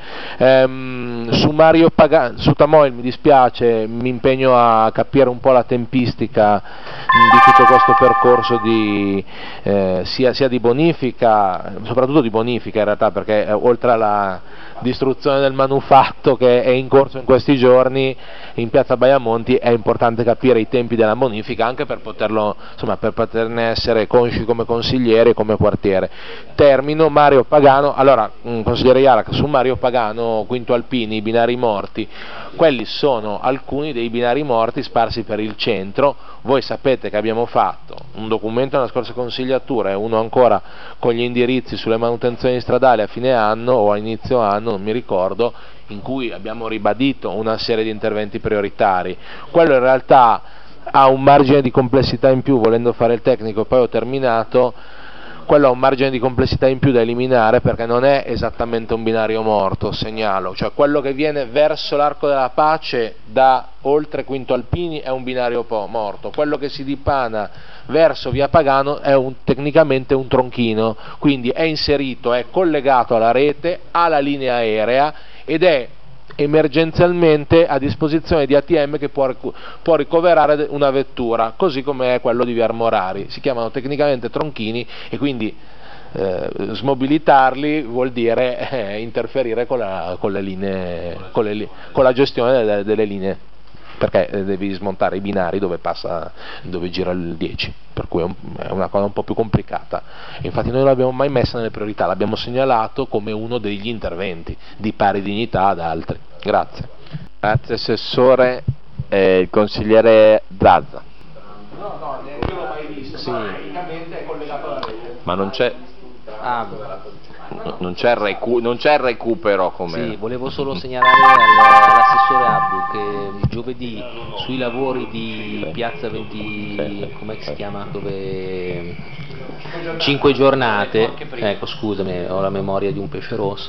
Ehm, su Mario Pagano, su Tamoil mi dispiace, mi impegno a capire un po' la tempistica di tutto questo percorso di, eh, sia, sia di bonifica, soprattutto di bonifica in realtà, perché eh, oltre alla distruzione del manufatto che è in corso in questi giorni in Piazza Baiamonti è importante capire i tempi della bonifica anche per poterlo, insomma, per poterne essere consci come consigliere e come quartiere. Termino, Mario Pagano, allora consigliere Iarak, su Mario Pagano, Quinto Alpini, i binari morti, quelli sono alcuni dei binari morti sparsi per il centro. Voi sapete che abbiamo fatto un documento nella scorsa consigliatura e uno ancora con gli indirizzi sulle manutenzioni stradali a fine anno o a inizio anno, non mi ricordo, in cui abbiamo ribadito una serie di interventi prioritari. Quello in realtà ha un margine di complessità in più, volendo fare il tecnico, poi ho terminato. Quello ha un margine di complessità in più da eliminare perché non è esattamente un binario morto, segnalo, cioè quello che viene verso l'Arco della Pace da oltre Quinto Alpini è un binario po- morto, quello che si dipana verso Via Pagano è un, tecnicamente un tronchino, quindi è inserito, è collegato alla rete, alla linea aerea ed è emergenzialmente a disposizione di A T M che può, può ricoverare una vettura, così come è quello di Via Armorari. Si chiamano tecnicamente tronchini e quindi eh, smobilitarli vuol dire eh, interferire con la, con le linee, con, le, con la gestione delle, delle linee, perché eh, devi smontare i binari dove passa, dove gira il dieci, per cui è, un, è una cosa un po' più complicata. Infatti noi non l'abbiamo mai messa nelle priorità, l'abbiamo segnalato come uno degli interventi di pari dignità ad altri. Grazie. Grazie Assessore. Eh, il consigliere Zazza. No, no, io l'ho mai visto, sì. Ma tecnicamente è collegato alla rete. Ma non c'è... Ah, non c'è, recu- non c'è il recupero come... Sì, volevo solo segnalare al, all'assessore Abdu che giovedì sui lavori di Piazza venti, come si chiama, dove cinque giornate, ecco scusami, ho la memoria di un pesce rosso,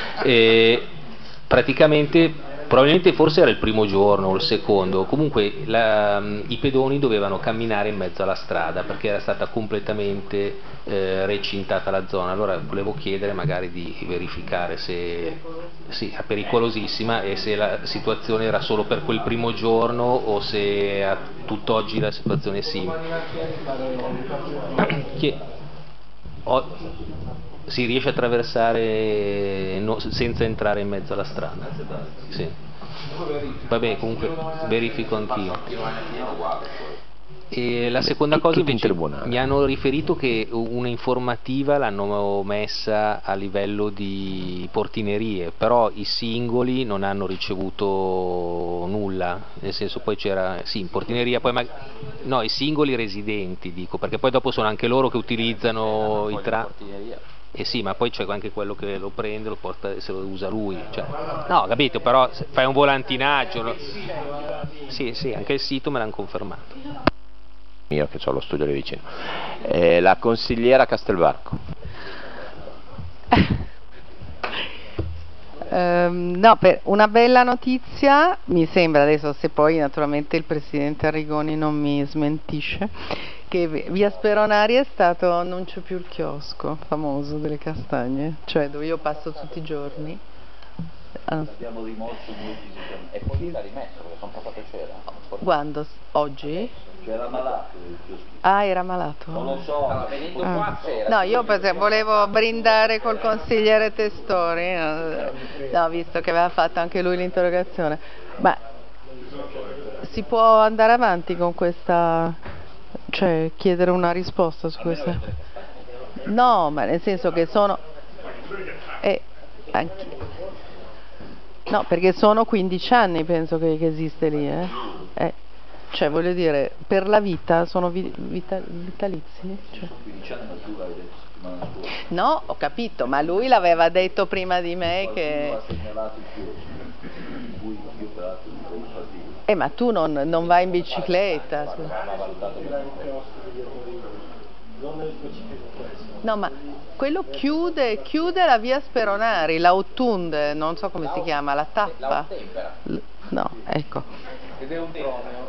e praticamente probabilmente forse era il primo giorno o il secondo, comunque la, i pedoni dovevano camminare in mezzo alla strada perché era stata completamente eh, recintata la zona. Allora volevo chiedere magari di verificare se sì, è pericolosissima e se la situazione era solo per quel primo giorno o se a tutt'oggi la situazione è simile. Che, o, si riesce a attraversare no, senza entrare in mezzo alla strada. Sì. Vabbè, comunque verifico anch'io. E la seconda cosa invece, mi hanno riferito che un'informativa l'hanno messa a livello di portinerie, però i singoli non hanno ricevuto nulla, nel senso poi c'era, sì, in portineria, poi mag- no, i singoli residenti dico, perché poi dopo sono anche loro che utilizzano i tra... Eh sì, ma poi c'è anche quello che lo prende, lo porta e se lo usa lui. Cioè, no, capito, però se fai un volantinaggio. No? Sì, sì, anche il sito me l'hanno confermato. Io che ho lo studio lì vicino. Eh, la consigliera Castelbarco. Um, no, per una bella notizia, mi sembra, adesso se poi naturalmente il Presidente Arrigoni non mi smentisce, che via Speronari è stato, non c'è più il chiosco famoso delle castagne, cioè dove io passo tutti i giorni. Ah. Abbiamo rimosso molti e poi sì. L'ha rimesso perché sono passato c'era. Quando? Oggi? C'era malato il chiosco. Ah, era malato? Non lo so, ma venendo ah. qua c'era. No, io per, volevo brindare col consigliere Testori, no, visto che aveva fatto anche lui l'interrogazione. Ma si può andare avanti con questa, cioè chiedere una risposta su questa? No, ma nel senso che sono... Eh, anche... No, perché sono quindici anni penso che, che esiste lì, eh. eh. Cioè, voglio dire, per la vita sono vi, vita, vitalizi? Cioè. No, ho capito, ma lui l'aveva detto prima di me che... Eh, ma tu non, non vai in bicicletta? No, ma quello chiude, chiude la via Speronari, l'Autunde, non so come si chiama, la tappa? No, ecco. Ed è un droneo.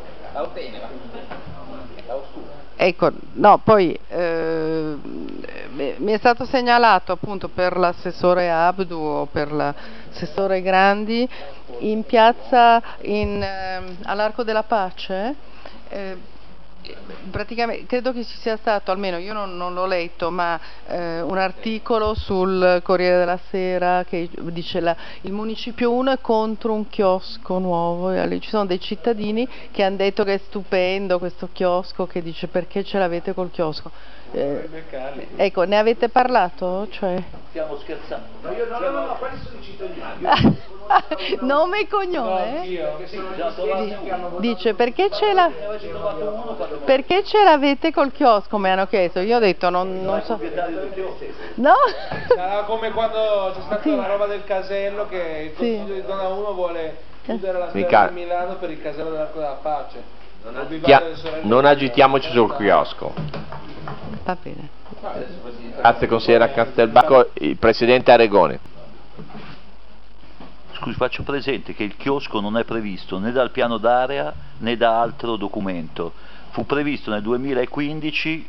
Ecco, no, poi eh, mi è stato segnalato appunto per l'assessore Abdu o per l'assessore Grandi in piazza in, eh, all'Arco della Pace, eh, praticamente credo che ci sia stato, almeno io non, non l'ho letto, ma eh, un articolo sul Corriere della Sera che dice la, il Municipio uno è contro un chiosco nuovo, e lì ci sono dei cittadini che hanno detto che è stupendo questo chiosco, che dice perché ce l'avete col chiosco. Eh, ecco, ne avete parlato? Cioè... Stiamo scherzando. No, io, no, no, no, no, quali sono i cittadini? Nome e cognome? No, dice perché ce la perché ce l'avete col chiosco, mi hanno chiesto, io ho detto non, non so. No? Sarà come quando c'è stata sì. la roba del casello che il Consiglio sì. di Zona uno vuole chiudere la strada di Milano per il casello dell'Arco della Pace. Non, agitia non agitiamoci sul chiosco. Va bene. Grazie consigliera Castelbacco, il presidente Aregoni. Scusi, faccio presente che il chiosco non è previsto né dal piano d'area né da altro documento. Fu previsto nel duemilaquindici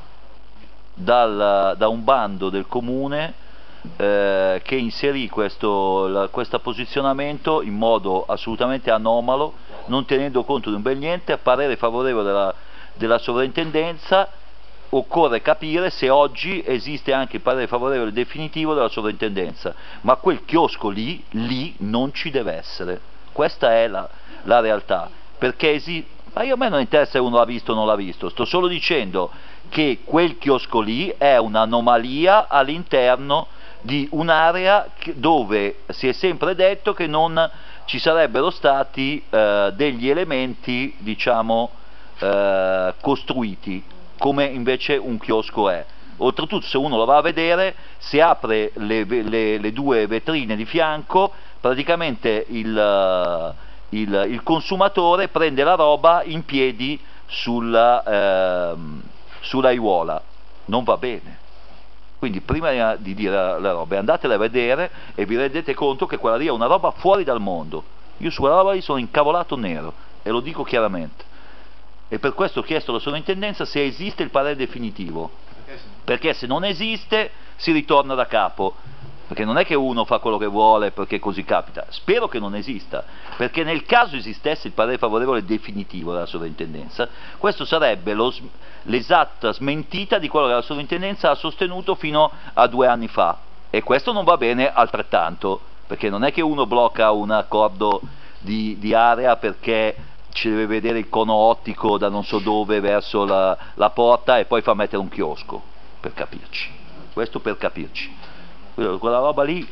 dal, da un bando del comune eh, che inserì questo, la, questo posizionamento in modo assolutamente anomalo, non tenendo conto di un bel niente, a parere favorevole della, della sovrintendenza. Occorre capire se oggi esiste anche il parere favorevole definitivo della sovrintendenza, ma quel chiosco lì, lì non ci deve essere. Questa è la, la realtà, perché esiste, ma io a me non interessa se uno l'ha visto o non l'ha visto, sto solo dicendo che quel chiosco lì è un'anomalia all'interno di un'area dove si è sempre detto che non ci sarebbero stati eh, degli elementi, diciamo, eh, costruiti, come invece un chiosco è. Oltretutto, se uno lo va a vedere, se apre le, le, le due vetrine di fianco, praticamente il, il, il consumatore prende la roba in piedi sulla, eh, sull'aiuola. Non va bene. Quindi prima di dire le robe, andatele a vedere e vi rendete conto che quella lì è una roba fuori dal mondo. Io su quella roba lì sono incavolato nero, e lo dico chiaramente. E per questo ho chiesto alla sovrintendenza se esiste il parere definitivo, perché se non esiste si ritorna da capo, perché non è che uno fa quello che vuole perché così capita. Spero che non esista, perché nel caso esistesse il parere favorevole definitivo della sovrintendenza, questo sarebbe l'esatta smentita di quello che la sovrintendenza ha sostenuto fino a due anni fa, e questo non va bene altrettanto, perché non è che uno blocca un accordo di, di area perché ci deve vedere il cono ottico da non so dove verso la, la porta e poi fa mettere un chiosco, per capirci. Questo per capirci. Quella roba lì,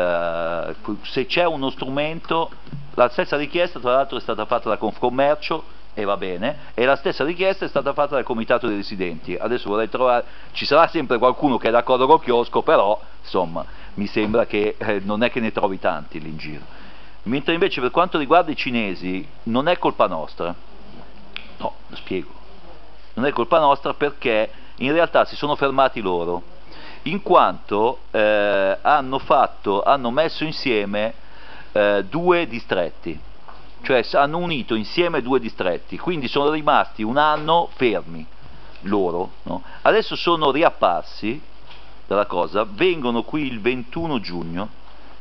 se c'è uno strumento, la stessa richiesta tra l'altro è stata fatta da Confcommercio e va bene, e la stessa richiesta è stata fatta dal Comitato dei Residenti. Adesso vorrei trovare, ci sarà sempre qualcuno che è d'accordo col chiosco, però insomma mi sembra che eh, non è che ne trovi tanti lì in giro. Mentre invece per quanto riguarda i cinesi non è colpa nostra, no, lo spiego, non è colpa nostra perché in realtà si sono fermati loro, in quanto eh, hanno, fatto, hanno messo insieme eh, due distretti, cioè hanno unito insieme due distretti, quindi sono rimasti un anno fermi loro, no? Adesso sono riapparsi dalla cosa, vengono qui il ventuno giugno,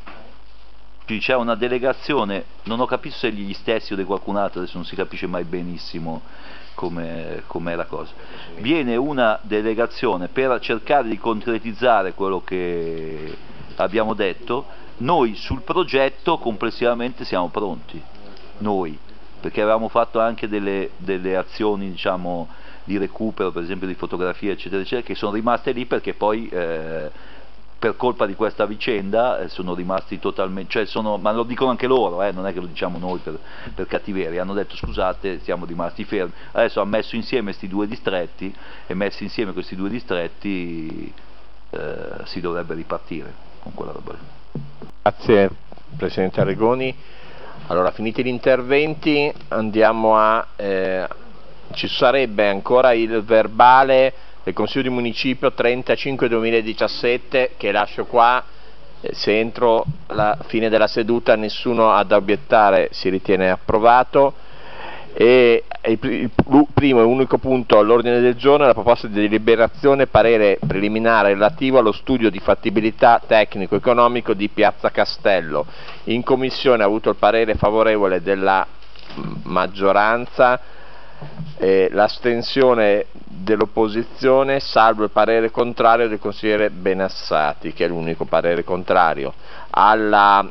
c'è una delegazione, non ho capito se gli stessi o di qualcun altro, adesso non si capisce mai benissimo com'è com la cosa. Viene una delegazione per cercare di concretizzare quello che abbiamo detto. Noi sul progetto complessivamente siamo pronti, noi, perché avevamo fatto anche delle, delle azioni, diciamo, di di recupero, per esempio di fotografie eccetera eccetera, che sono rimaste lì perché poi eh, per colpa di questa vicenda eh, sono rimasti totalmente, cioè sono, ma lo dicono anche loro, eh, non è che lo diciamo noi per, per cattiveria, hanno detto scusate, siamo rimasti fermi. Adesso hanno messo insieme questi due distretti e messi insieme questi due distretti eh, si dovrebbe ripartire con quella roba lì. Grazie Presidente Arrigoni. Allora, finiti gli interventi andiamo a eh, ci sarebbe ancora il verbale del Consiglio di Municipio trentacinque duemiladiciassette che lascio qua, eh, se entro la fine della seduta nessuno ha da obiettare si ritiene approvato. E il, il primo e unico punto all'ordine del giorno è la proposta di deliberazione parere preliminare relativo allo studio di fattibilità tecnico-economico di Piazza Castello. In commissione ha avuto il parere favorevole della maggioranza, eh, l'astensione dell'opposizione, salvo il parere contrario del consigliere Benassati, che è l'unico parere contrario. Alla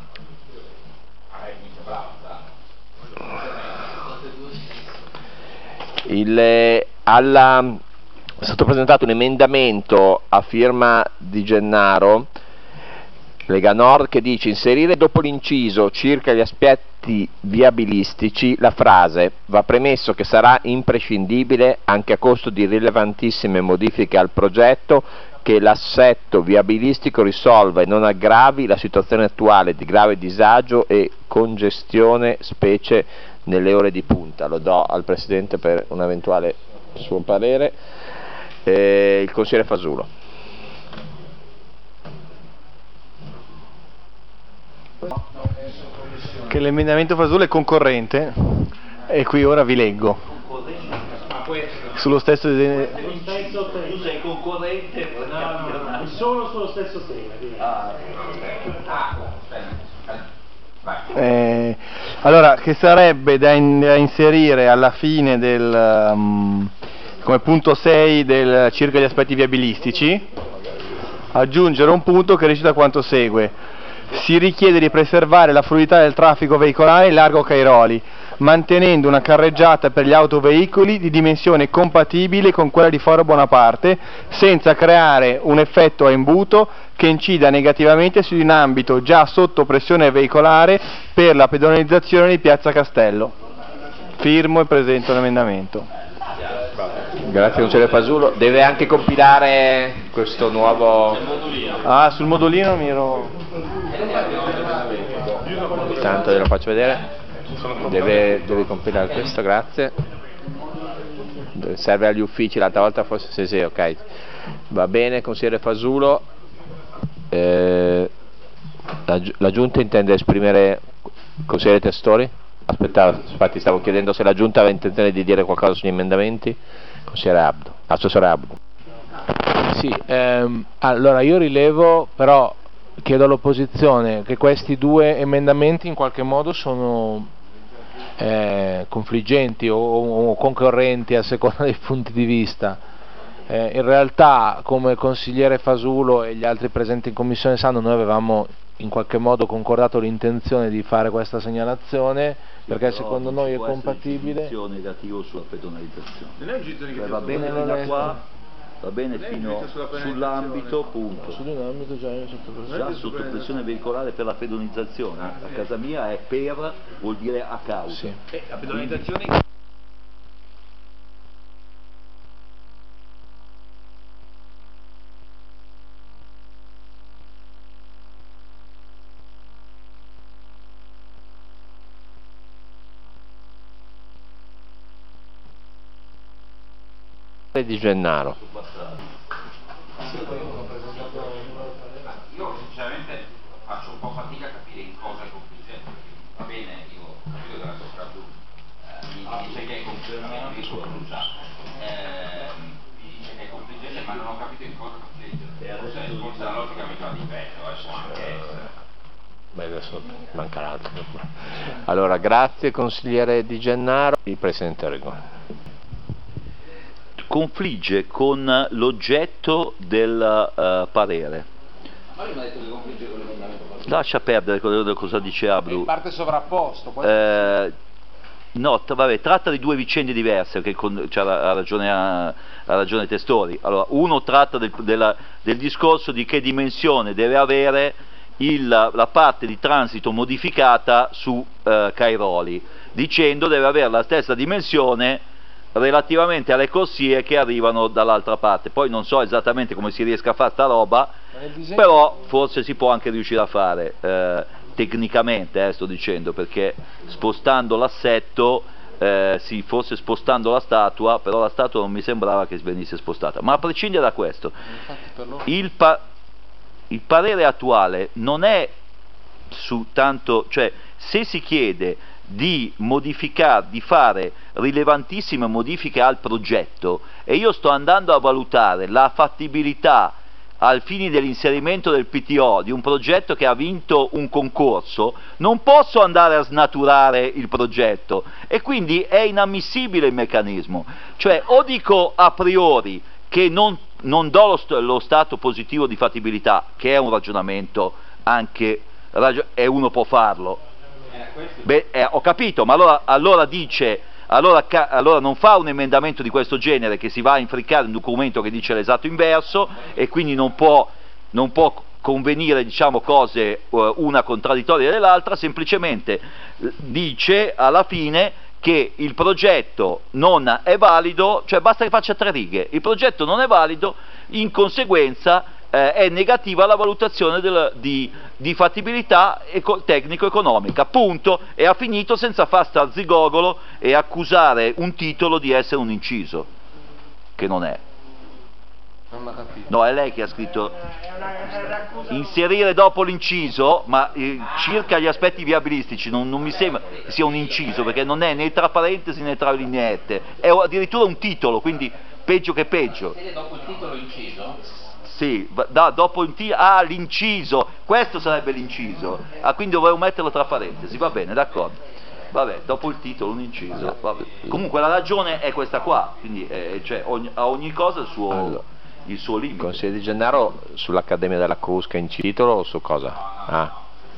il, alla, è stato presentato un emendamento a firma di Gennaro, Lega Nord, che dice inserire dopo l'inciso circa gli aspetti viabilistici la frase va premesso che sarà imprescindibile anche a costo di rilevantissime modifiche al progetto che l'assetto viabilistico risolva e non aggravi la situazione attuale di grave disagio e congestione specie nelle ore di punta. Lo do al Presidente per un eventuale suo parere. Eh, il consigliere Fasulo. Che l'emendamento Fasulo è concorrente e qui ora vi leggo sullo stesso tu sei concorrente, no, no, solo sullo stesso tema. eh, allora che sarebbe da, in, da inserire alla fine del um, come punto sei del circa gli aspetti viabilistici, aggiungere un punto che recita quanto segue: si richiede di preservare la fluidità del traffico veicolare in largo Cairoli, mantenendo una carreggiata per gli autoveicoli di dimensione compatibile con quella di Foro Bonaparte, senza creare un effetto a imbuto che incida negativamente su un ambito già sotto pressione veicolare per la pedonalizzazione di Piazza Castello. Firmo e presento l'emendamento. Grazie consigliere Fasulo. Deve anche compilare questo nuovo... Ah, sul modulino mi ero... Tanto glielo faccio vedere. Deve, deve compilare questo, grazie. Serve agli uffici, l'altra volta forse sì, sì, ok. Va bene, consigliere Fasulo. Eh, la, la Giunta intende esprimere, consigliere Testori? Aspetta, infatti stavo chiedendo se la Giunta aveva intenzione di dire qualcosa sugli emendamenti. Consigliere Abdo, assessore Abdo. Sì, ehm, allora io rilevo, però chiedo all'opposizione che questi due emendamenti in qualche modo sono eh, confliggenti o, o concorrenti a seconda dei punti di vista. Eh, in realtà, come il consigliere Fasulo e gli altri presenti in commissione sanno, noi avevamo in qualche modo concordato l'intenzione di fare questa segnalazione, perché secondo noi è compatibile. Negativo sulla pedonalizzazione. Cioè, va bene da qua, va bene fino sull'ambito, punto. Sull'ambito già, già sotto pressione veicolare per la pedonalizzazione. A casa mia è per, vuol dire a causa. Sì. E la pedonalizzazione di Gennaro. Io sinceramente faccio un po' fatica a capire in cosa è confliggente. Va bene, io capito che la nostra mi dice che è confliggente, io sono bruciato. Mi dice che è confliggente, ma non ho capito in cosa confligge. Forse, forse la logica mi fa difetto, adesso anche. Beh, adesso manca l'altro. Allora, grazie consigliere Di Gennaro, il Presidente Arrigoni. Confligge con l'oggetto del uh, parere. Ma lui mi ha detto che confligge con l'emendamento. Lascia perdere cosa dice Abdu. È in parte sovrapposto. Eh, No, tra, vabbè, tratta di due vicende diverse, che con, cioè, ha, ragione, ha, ha ragione Testori. Allora, uno tratta del, della, del discorso di che dimensione deve avere il, la parte di transito modificata su eh, Cairoli, dicendo deve avere la stessa dimensione relativamente alle corsie che arrivano dall'altra parte. Poi non so esattamente come si riesca a fare sta roba, però forse si può anche riuscire a fare eh, tecnicamente, eh, sto dicendo, perché spostando l'assetto, eh, sì, forse spostando la statua, però la statua non mi sembrava che venisse spostata. Ma a prescindere da questo, il, pa il parere attuale non è su tanto, cioè se si chiede di modificare, di fare rilevantissime modifiche al progetto e io sto andando a valutare la fattibilità al fine dell'inserimento del P T O di un progetto che ha vinto un concorso, non posso andare a snaturare il progetto e quindi è inammissibile il meccanismo. Cioè o dico a priori che non, non do lo, st lo stato positivo di fattibilità, che è un ragionamento anche, ragio e uno può farlo. Beh, eh, ho capito, ma allora, allora dice, allora, allora non fa un emendamento di questo genere che si va a infriccare un documento che dice l'esatto inverso e quindi non può, non può convenire, diciamo, cose uh, una contraddittoria dell'altra, semplicemente dice alla fine che il progetto non è valido, cioè basta che faccia tre righe, il progetto non è valido, in conseguenza eh, è negativa la valutazione del, di, di fattibilità tecnico-economica, punto, e ha finito senza far starzigogolo e accusare un titolo di essere un inciso, che non è. Non l'ha capito. No, è lei che ha scritto inserire dopo l'inciso, ma eh, circa gli aspetti viabilistici non, non mi sembra che sia un inciso, perché non è né tra parentesi né tra lineette, è addirittura un titolo, quindi peggio che peggio. Siete dopo il titolo inciso? Sì, da, dopo il titolo, ah, l'inciso, questo sarebbe l'inciso, ah, quindi dovevo metterlo tra parentesi, va bene, d'accordo. Vabbè, dopo il titolo un inciso, vabbè. Comunque la ragione è questa qua, quindi eh, cioè, ogni, a ogni cosa il suo... Allora. il suo limite. Consigliere Di Gennaro sull'Accademia della Crusca in titolo o su cosa? Ah.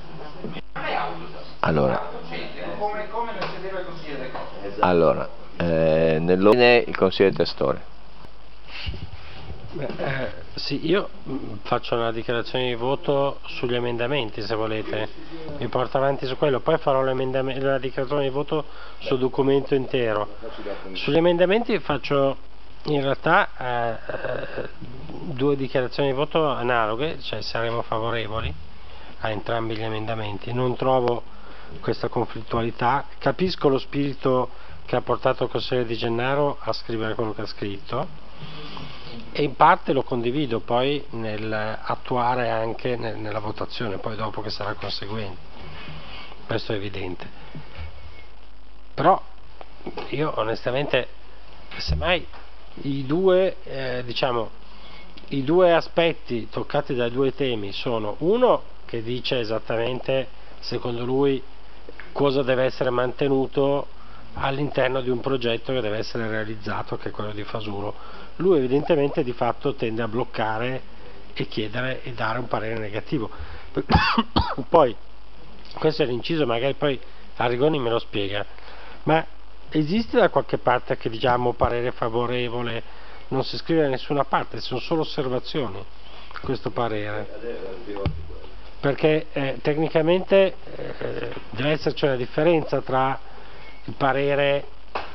Allora, come, come ne sedeva il consigliere del Costa. allora eh, nell'ordine il consigliere Testori. Beh, eh, sì, io faccio una dichiarazione di voto sugli emendamenti, se volete, mi porto avanti su quello, poi farò la dichiarazione di voto sul documento intero. Sugli emendamenti faccio in realtà eh, eh, due dichiarazioni di voto analoghe, cioè saremo favorevoli a entrambi gli emendamenti. Non trovo questa conflittualità, capisco lo spirito che ha portato il consigliere Di Gennaro a scrivere quello che ha scritto e in parte lo condivido poi nell'attuare anche nel, nella votazione poi dopo, che sarà conseguente, questo è evidente. Però io onestamente, semmai i due, eh, diciamo, i due aspetti toccati dai due temi sono uno che dice esattamente, secondo lui, cosa deve essere mantenuto all'interno di un progetto che deve essere realizzato, che è quello di Fasuro. Lui evidentemente di fatto tende a bloccare e chiedere e dare un parere negativo. Poi, questo è l'inciso, magari poi Arrigoni me lo spiega, ma esiste da qualche parte che diciamo parere favorevole? Non si scrive da nessuna parte, sono solo osservazioni questo parere, perché eh, tecnicamente eh, deve esserci una differenza tra il parere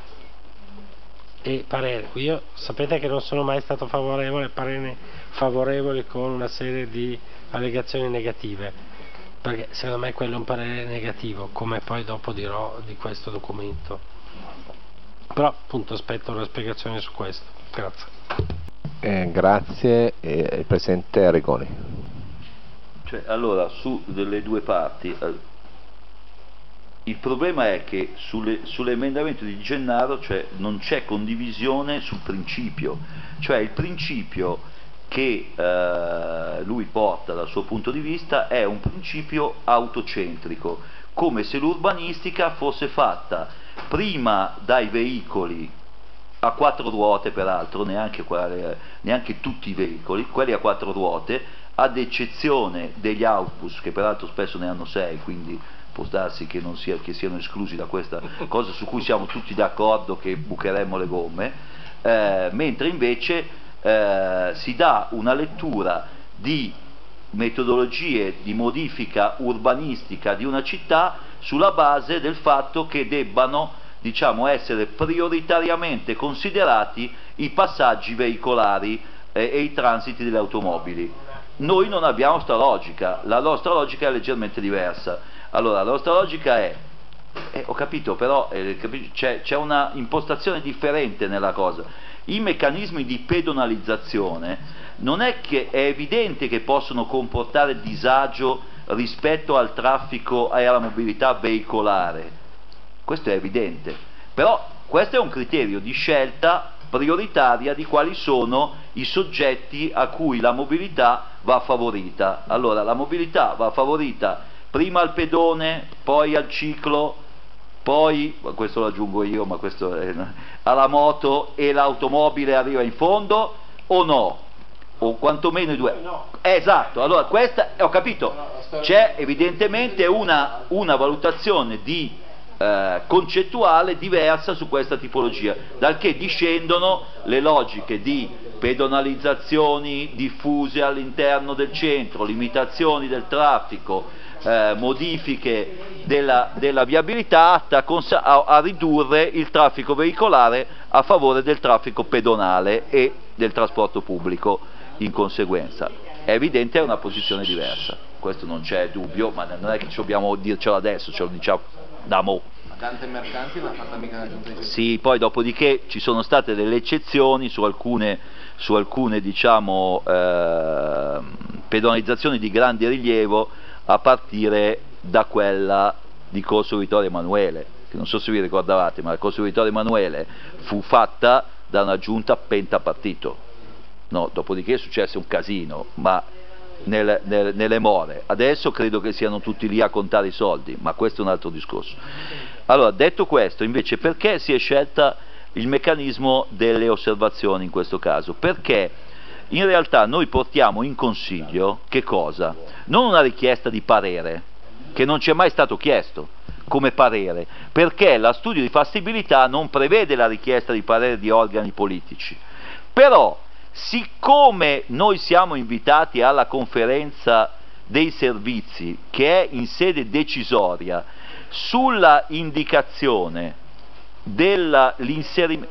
e parere. Io sapete che non sono mai stato favorevole a parere favorevoli con una serie di allegazioni negative, perché secondo me quello è un parere negativo, come poi dopo dirò di questo documento. Però appunto aspetto una spiegazione su questo. Grazie. Eh, grazie. Eh, il Presidente Arrigoni. Cioè, allora, su delle due parti, eh, il problema è che sulle, sull'emendamento di Gennaro, cioè, non c'è condivisione sul principio, cioè il principio che eh, lui porta dal suo punto di vista è un principio autocentrico, come se l'urbanistica fosse fatta prima dai veicoli a quattro ruote, peraltro neanche, quale, neanche tutti i veicoli, quelli a quattro ruote, ad eccezione degli autobus che peraltro spesso ne hanno sei, quindi può darsi che, non sia, che siano esclusi da questa cosa su cui siamo tutti d'accordo che bucheremmo le gomme, eh, mentre invece eh, si dà una lettura di metodologie di modifica urbanistica di una città sulla base del fatto che debbano, diciamo, essere prioritariamente considerati i passaggi veicolari eh, e i transiti delle automobili. Noi non abbiamo questa logica, la nostra logica è leggermente diversa. Allora, la nostra logica è, eh, ho capito, però eh, c'è, c'è una impostazione differente nella cosa. I meccanismi di pedonalizzazione non è che è evidente che possono comportare disagio rispetto al traffico e alla mobilità veicolare, questo è evidente, però questo è un criterio di scelta prioritaria di quali sono i soggetti a cui la mobilità va favorita. Allora, la mobilità va favorita prima al pedone, poi al ciclo, poi, questo lo aggiungo io, ma questo è, alla moto, e l'automobile arriva in fondo o no? O quantomeno i due? Eh, esatto, allora questa, ho capito, c'è evidentemente una, una valutazione di eh, concettuale diversa su questa tipologia, dal che discendono le logiche di pedonalizzazioni diffuse all'interno del centro, limitazioni del traffico, eh, modifiche della, della viabilità atta a, a, a ridurre il traffico veicolare a favore del traffico pedonale e del trasporto pubblico in conseguenza. È evidente, è una posizione diversa, questo non c'è dubbio, ma non è che ci dobbiamo dircelo adesso, ce lo diciamo da mo'. Ma tante mercanti l'ha fatta mica la giunta di Sì, poi dopodiché ci sono state delle eccezioni su alcune, su alcune diciamo, eh, pedonalizzazioni di grande rilievo, a partire da quella di Corso Vittorio Emanuele, che non so se vi ricordavate, ma il Corso Vittorio Emanuele fu fatta da una giunta pentapartito. No, dopodiché è successo un casino, ma nel, nel, nelle more. Adesso credo che siano tutti lì a contare i soldi, ma questo è un altro discorso. Allora, detto questo, invece, perché si è scelta il meccanismo delle osservazioni in questo caso? Perché in realtà noi portiamo in consiglio, che cosa? Non una richiesta di parere, che non ci è mai stato chiesto come parere, perché la studio di fattibilità non prevede la richiesta di parere di organi politici. Però, siccome noi siamo invitati alla conferenza dei servizi, che è in sede decisoria, sulla indicazione dell'inserimento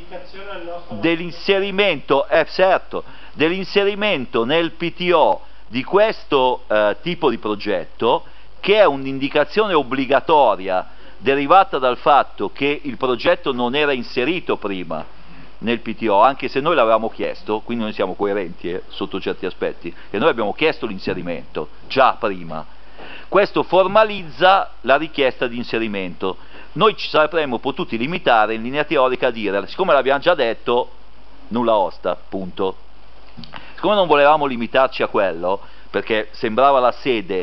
dell'inserimento, eh, certo, dell'inserimento nel P T O di questo eh, tipo di progetto, che è un'indicazione obbligatoria derivata dal fatto che il progetto non era inserito prima nel P T O, anche se noi l'avevamo chiesto, quindi noi siamo coerenti eh, sotto certi aspetti, che noi abbiamo chiesto l'inserimento già prima. Questo formalizza la richiesta di inserimento. Noi ci saremmo potuti limitare in linea teorica a dire, siccome l'abbiamo già detto, nulla osta, punto. Siccome non volevamo limitarci a quello, perché sembrava la sede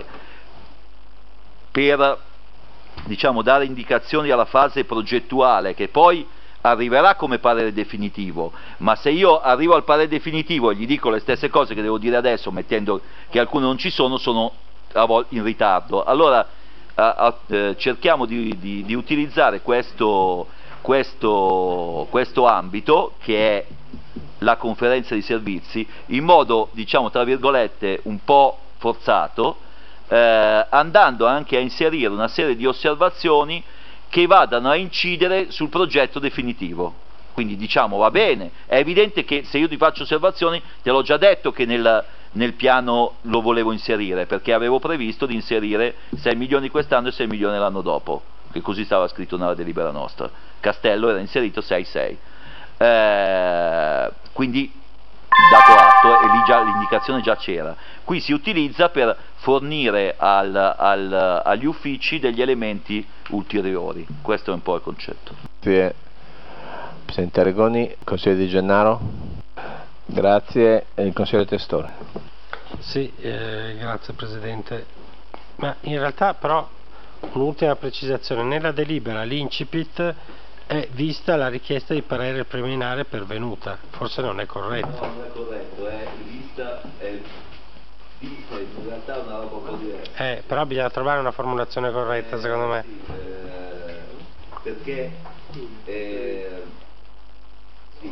per, diciamo, dare indicazioni alla fase progettuale, che poi arriverà come parere definitivo, ma se io arrivo al parere definitivo e gli dico le stesse cose che devo dire adesso, mettendo che alcune non ci sono, sono in ritardo. Allora eh, cerchiamo di, di, di utilizzare questo, questo, questo ambito, che è la conferenza di servizi, in modo, diciamo, tra virgolette, un po' forzato, eh, andando anche a inserire una serie di osservazioni che vadano a incidere sul progetto definitivo. Quindi diciamo, va bene, è evidente che se io ti faccio osservazioni, te l'ho già detto che nel, nel piano lo volevo inserire, perché avevo previsto di inserire sei milioni quest'anno e sei milioni l'anno dopo, che così stava scritto nella delibera nostra. Castello era inserito sei sei. Eh, quindi dato atto, e lì già l'indicazione già c'era. Qui si utilizza per fornire al, al, agli uffici degli elementi ulteriori. Questo è un po' il concetto. Grazie. Presidente Arrigoni, consigliere Di Gennaro. Grazie. E il consigliere Testore. Sì, eh, grazie Presidente. Ma in realtà però un'ultima precisazione: nella delibera l'incipit è vista la richiesta di parere preliminare pervenuta, forse non è corretto. No, non è corretto, è vista, è, Sì, in realtà è una roba un po' diversa. Eh, però bisogna trovare una formulazione corretta, Eh, secondo me. sì, eh, perché eh, sì.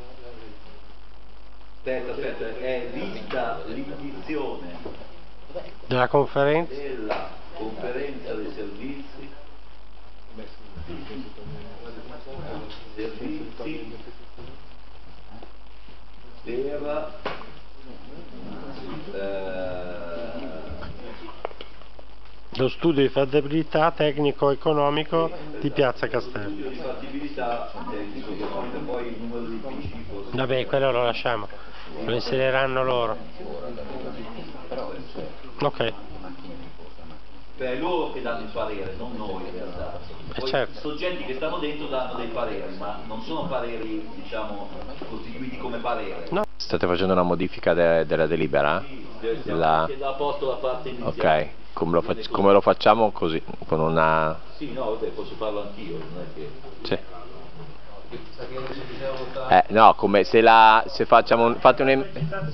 Aspetta, aspetta, è vista l'indizione Della conferenza? della conferenza dei servizi servizi per eh, Lo studio di fattibilità tecnico-economico di Piazza Castello. studio di fattibilità tecnico-economica, poi il numero di pesci forse. Vabbè, quello lo lasciamo, lo inseriranno loro. Ok. Beh, è loro che danno il parere, non noi in realtà. Poi certo. I soggetti che stanno dentro danno dei pareri, ma non sono pareri, diciamo, costituiti come parere. No. State facendo una modifica de- della delibera? Sì, La... che dà posto la parte iniziale. Ok, come lo, fac- come lo facciamo così? Con una... Sì, no, vabbè, posso farlo anch'io, non è che... Sì. Eh, no, come se la... se facciamo un... fate un...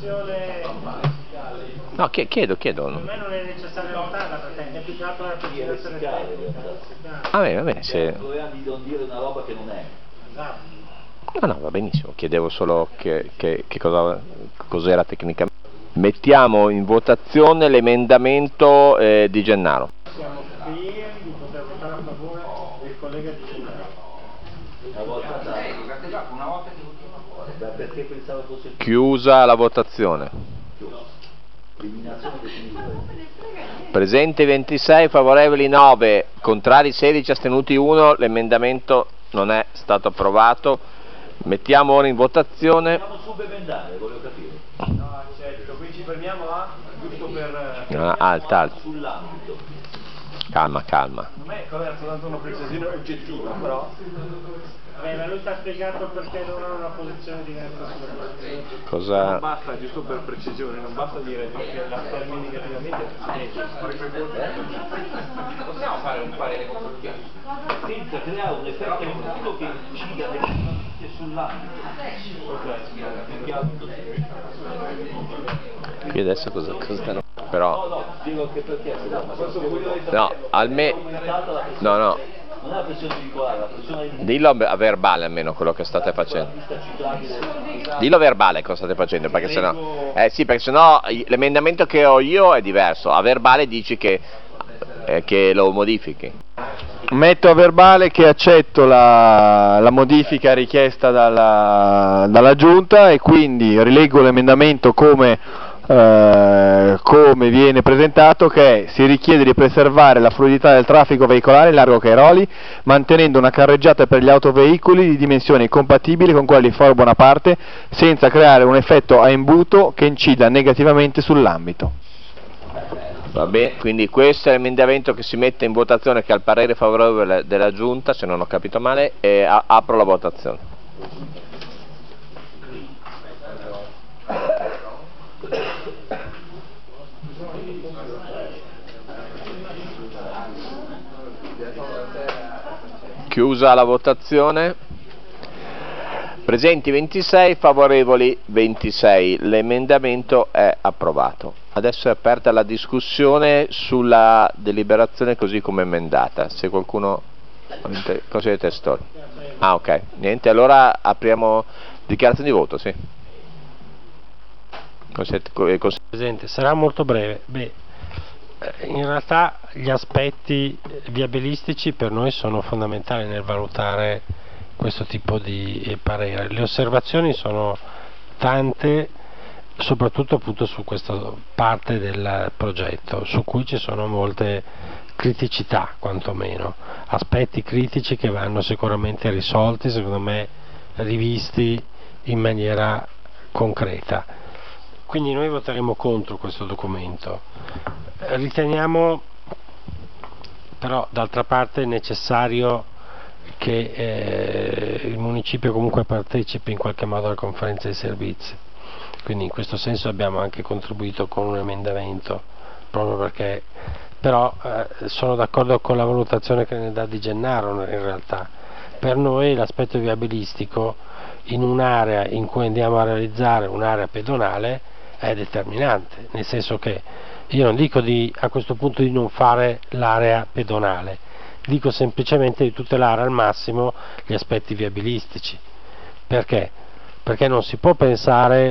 No, chiedo, chiedo. Per me non è necessario votarla perché è più che altro la presentazione. Ah, bene, va bene, se... Proviamo di non dire una roba che non è. No, no, va benissimo, chiedevo solo che, che, che cosa, cos'era tecnicamente. Mettiamo in votazione l'emendamento eh, di Gennaro. Siamo fieri di poter votare a favore del collega di Gennaro. Una volta una volta che votiamo a favore. Beh, perché pensavo fosse Chiusa la votazione. eliminazione definitiva. Presenti ventisei, favorevoli nove, contrari sedici, astenuti uno, l'emendamento non è stato approvato. Mettiamo ora in votazione. Possiamo subemendare, volevo capire. No, certo, qui ci fermiamo a giusto per... Ah, alta, alta. Sull'ambito. Calma, calma. Non è corretto, tanto una precisione oggettiva, però... Vabbè, ma lui ti ha spiegato perché loro hanno una posizione diversa sulla questione. Cosa... Non basta, giusto per precisione, non basta dire che la termini negativamente Possiamo fare un parere costruttivo senza creare un effetto negativo che incida negativamente sull'ambito. Qui adesso cosa, cosa no? Però... No, no, spiego anche perché. No, almeno... No, no. Non è la pressione veicolare, la pressione di... Dillo a verbale almeno quello che state facendo. Dillo a verbale cosa state facendo, perché sennò... Eh sì, perché sennò l'emendamento che ho io è diverso. A verbale dici che, eh, che lo modifichi. Metto a verbale che accetto la, la modifica richiesta dalla, dalla Giunta e quindi rileggo l'emendamento come... Uh, come viene presentato, che è: si richiede di preservare la fluidità del traffico veicolare in largo Cairoli mantenendo una carreggiata per gli autoveicoli di dimensioni compatibili con quelle di Foro Bonaparte senza creare un effetto a imbuto che incida negativamente sull'ambito. Va bene, quindi questo è l'emendamento che si mette in votazione, che ha il parere favorevole della Giunta, se non ho capito male, e a- apro la votazione. Chiusa la votazione. Presenti ventisei, favorevoli ventisei. L'emendamento è approvato. Adesso è aperta la discussione sulla deliberazione così come emendata. Se qualcuno... Consigliere Testori. Ah, ok. Niente, allora apriamo dichiarazione di voto, sì. Consigliere... Presidente, sarà molto breve. Beh, in realtà gli aspetti viabilistici per noi sono fondamentali nel valutare questo tipo di parere. Le osservazioni sono tante, soprattutto appunto su questa parte del progetto, su cui ci sono molte criticità, quantomeno, aspetti critici che vanno sicuramente risolti, secondo me rivisti in maniera concreta. Quindi noi voteremo contro questo documento. Riteniamo però d'altra parte necessario che eh, il municipio comunque partecipi in qualche modo alla conferenza dei servizi, quindi in questo senso abbiamo anche contribuito con un emendamento, proprio perché però eh, sono d'accordo con la valutazione che ne dà Di Gennaro. In realtà per noi l'aspetto viabilistico in un'area in cui andiamo a realizzare un'area pedonale è determinante, nel senso che io non dico di, a questo punto di non fare l'area pedonale, dico semplicemente di tutelare al massimo gli aspetti viabilistici. Perché? Perché non si può pensare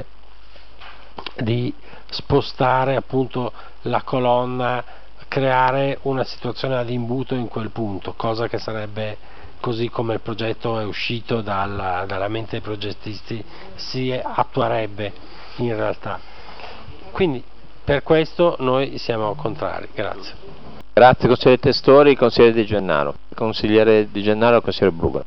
di spostare appunto la colonna, creare una situazione ad imbuto in quel punto, cosa che sarebbe, così come il progetto è uscito dalla, dalla mente dei progettisti, si attuerebbe in realtà. Quindi per questo noi siamo contrari. Grazie. Grazie consigliere Testori, consigliere Di Gennaro. Consigliere Di Gennaro, consigliere Brugola.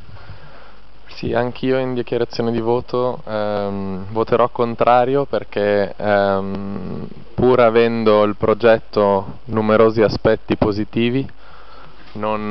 Sì, anch'io in dichiarazione di voto ehm, voterò contrario perché ehm, pur avendo il progetto numerosi aspetti positivi non,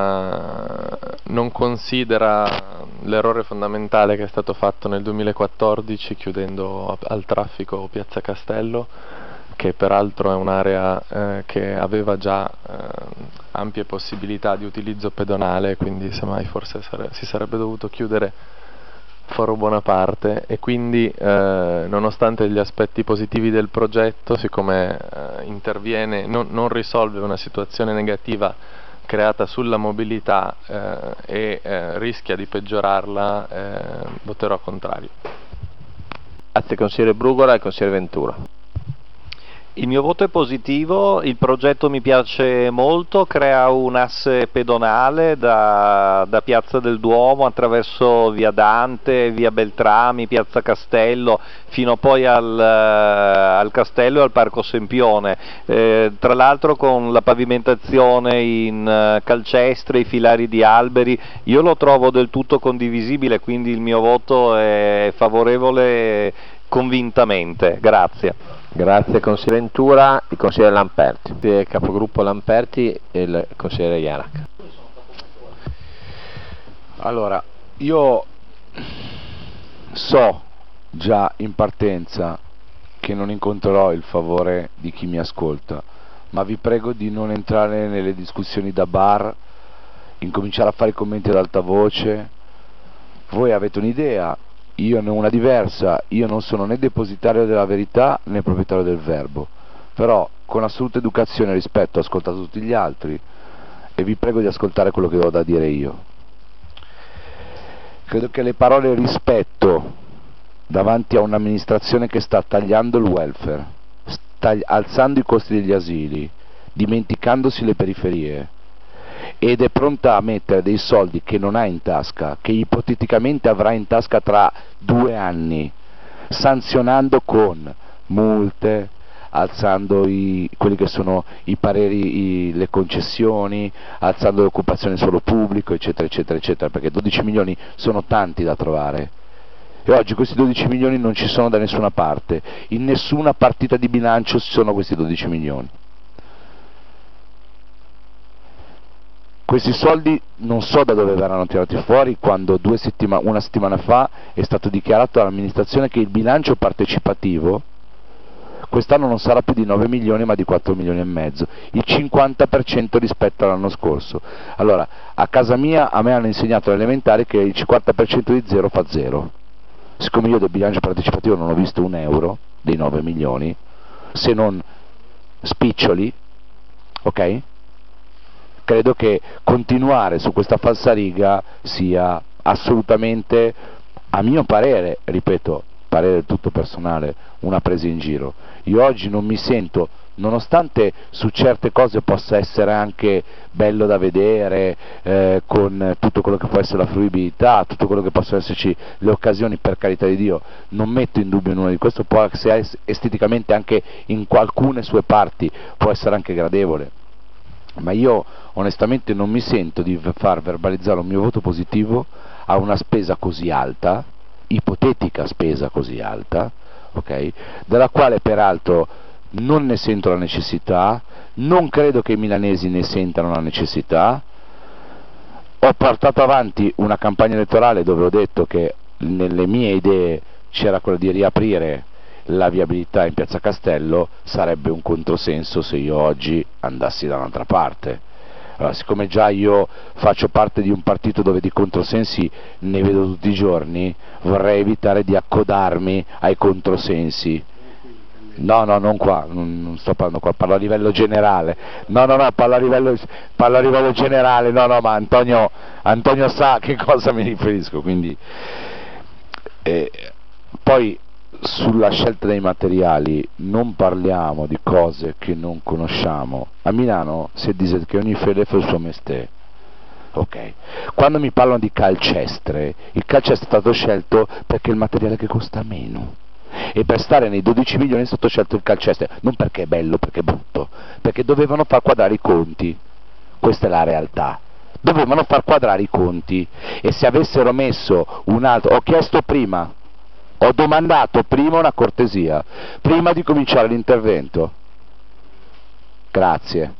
eh, non considera l'errore fondamentale che è stato fatto nel duemilaquattordici chiudendo al traffico Piazza Castello, che peraltro è un'area eh, che aveva già eh, ampie possibilità di utilizzo pedonale, quindi semmai forse sare- si sarebbe dovuto chiudere Foro Bonaparte, e quindi eh, nonostante gli aspetti positivi del progetto, siccome eh, interviene, non, non risolve una situazione negativa creata sulla mobilità eh, e eh, rischia di peggiorarla, eh, voterò contrario. Grazie consigliere Brugola e consigliere Ventura. Il mio voto è positivo, il progetto mi piace molto, crea un asse pedonale da, da Piazza del Duomo attraverso via Dante, via Beltrami, Piazza Castello, fino poi al, al Castello e al Parco Sempione, eh, tra l'altro con la pavimentazione in calcestre, i filari di alberi. Io lo trovo del tutto condivisibile, quindi il mio voto è favorevole convintamente. Grazie. Grazie consigliere Ventura, il consigliere Lamperti, il capogruppo Lamperti e il consigliere Iarac. Allora, io so già in partenza che non incontrerò il favore di chi mi ascolta, ma vi prego di non entrare nelle discussioni da bar, incominciare a fare commenti ad alta voce. Voi avete un'idea, io ne ho una diversa, io non sono né depositario della verità né proprietario del verbo, però con assoluta educazione e rispetto ho ascoltato tutti gli altri e vi prego di ascoltare quello che ho da dire io. Credo che le parole rispetto davanti a un'amministrazione che sta tagliando il welfare, sta alzando i costi degli asili, dimenticandosi le periferie, ed è pronta a mettere dei soldi che non ha in tasca, che ipoteticamente avrà in tasca tra due anni, sanzionando con multe, alzando i, quelli che sono i pareri, i, le concessioni, alzando l'occupazione in suolo pubblico, eccetera, eccetera, eccetera, perché dodici milioni sono tanti da trovare. E oggi questi dodici milioni non ci sono da nessuna parte, in nessuna partita di bilancio ci sono questi dodici milioni. Questi soldi non so da dove verranno tirati fuori quando due settima- una settimana fa è stato dichiarato all'amministrazione che il bilancio partecipativo quest'anno non sarà più di nove milioni ma di quattro milioni e mezzo, il cinquanta per cento rispetto all'anno scorso. Allora, a casa mia a me hanno insegnato all'elementare che il cinquanta per cento di zero fa zero. Siccome io del bilancio partecipativo non ho visto un euro dei nove milioni, se non spiccioli, ok? Credo che continuare su questa falsariga sia assolutamente, a mio parere, ripeto, parere tutto personale, una presa in giro. Io oggi non mi sento, nonostante su certe cose possa essere anche bello da vedere, eh, con tutto quello che può essere la fruibilità, tutto quello che possono esserci le occasioni, per carità di Dio, non metto in dubbio nulla di questo, può essere esteticamente anche in alcune sue parti, può essere anche gradevole. Ma io onestamente non mi sento di far verbalizzare un mio voto positivo a una spesa così alta, ipotetica spesa così alta, okay, della quale peraltro non ne sento la necessità, non credo che i milanesi ne sentano la necessità. Ho portato avanti una campagna elettorale dove ho detto che nelle mie idee c'era quella di riaprire la viabilità in Piazza Castello, sarebbe un controsenso se io oggi andassi da un'altra parte. Allora, siccome già io faccio parte di un partito dove di controsensi ne vedo tutti i giorni, vorrei evitare di accodarmi ai controsensi No, no, non qua, non, non sto parlando qua, parlo a livello generale. No, no, no, parlo a livello, parlo a livello generale, no, no, ma Antonio, Antonio sa a che cosa mi riferisco, quindi... Eh, poi sulla scelta dei materiali non parliamo di cose che non conosciamo. A Milano si dice che ogni fede fa il suo mestiere. Ok. Quando mi parlano di calcestre, il calcestre è stato scelto perché è il materiale che costa meno. E per stare nei dodici milioni è stato scelto il calcestre, non perché è bello, perché è brutto, perché dovevano far quadrare i conti. Questa è la realtà. Dovevano far quadrare i conti, e se avessero messo un altro... Ho chiesto prima, ho domandato prima una cortesia, prima di cominciare l'intervento. Grazie.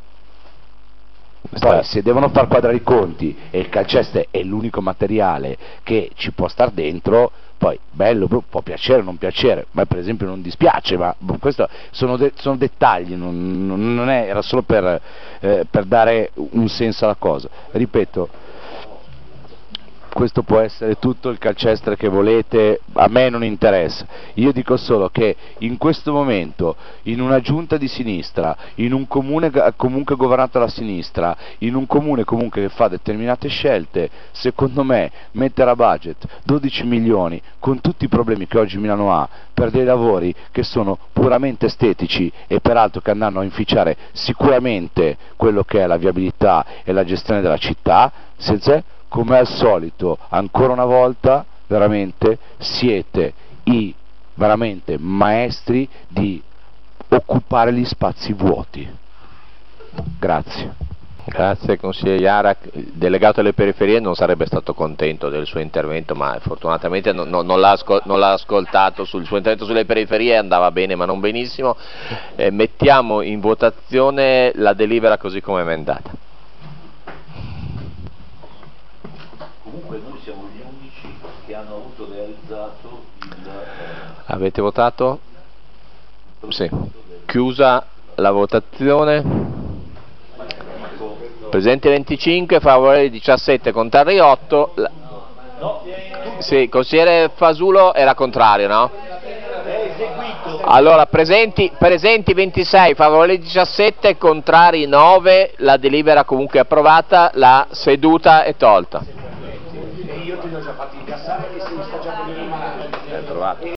Poi se devono far quadrare i conti e il calcestre è l'unico materiale che ci può star dentro, poi bello, può piacere o non piacere, ma per esempio non dispiace, ma questo sono, de- sono dettagli, non, non è, era solo per, eh, per dare un senso alla cosa. Ripeto, questo può essere tutto il calcestre che volete, a me non interessa. Io dico solo che in questo momento, in una giunta di sinistra, in un comune comunque governato dalla sinistra, in un comune comunque che fa determinate scelte, secondo me mettere a budget dodici milioni con tutti i problemi che oggi Milano ha per dei lavori che sono puramente estetici e peraltro che andranno a inficiare sicuramente quello che è la viabilità e la gestione della città, senza... come al solito, ancora una volta, veramente siete i veramente maestri di occupare gli spazi vuoti. Grazie. Grazie consigliere Jarak. Il delegato alle periferie non sarebbe stato contento del suo intervento, ma fortunatamente non, non, non, l'ha, ascol- non l'ha ascoltato. Sul suo intervento sulle periferie andava bene ma non benissimo. Eh, mettiamo in votazione la delibera così come emendata. Comunque noi siamo gli unici che hanno avuto realizzato il... Avete votato? Sì. Chiusa la votazione. Presenti venticinque, favorevoli diciassette, contrari otto. La... Sì, consigliere Fasulo era contrario, no? Allora, presenti, presenti ventisei, favorevoli diciassette, contrari nove. La delibera comunque è approvata, la seduta è tolta. Io ti ho già fatto incassare che si sta già con il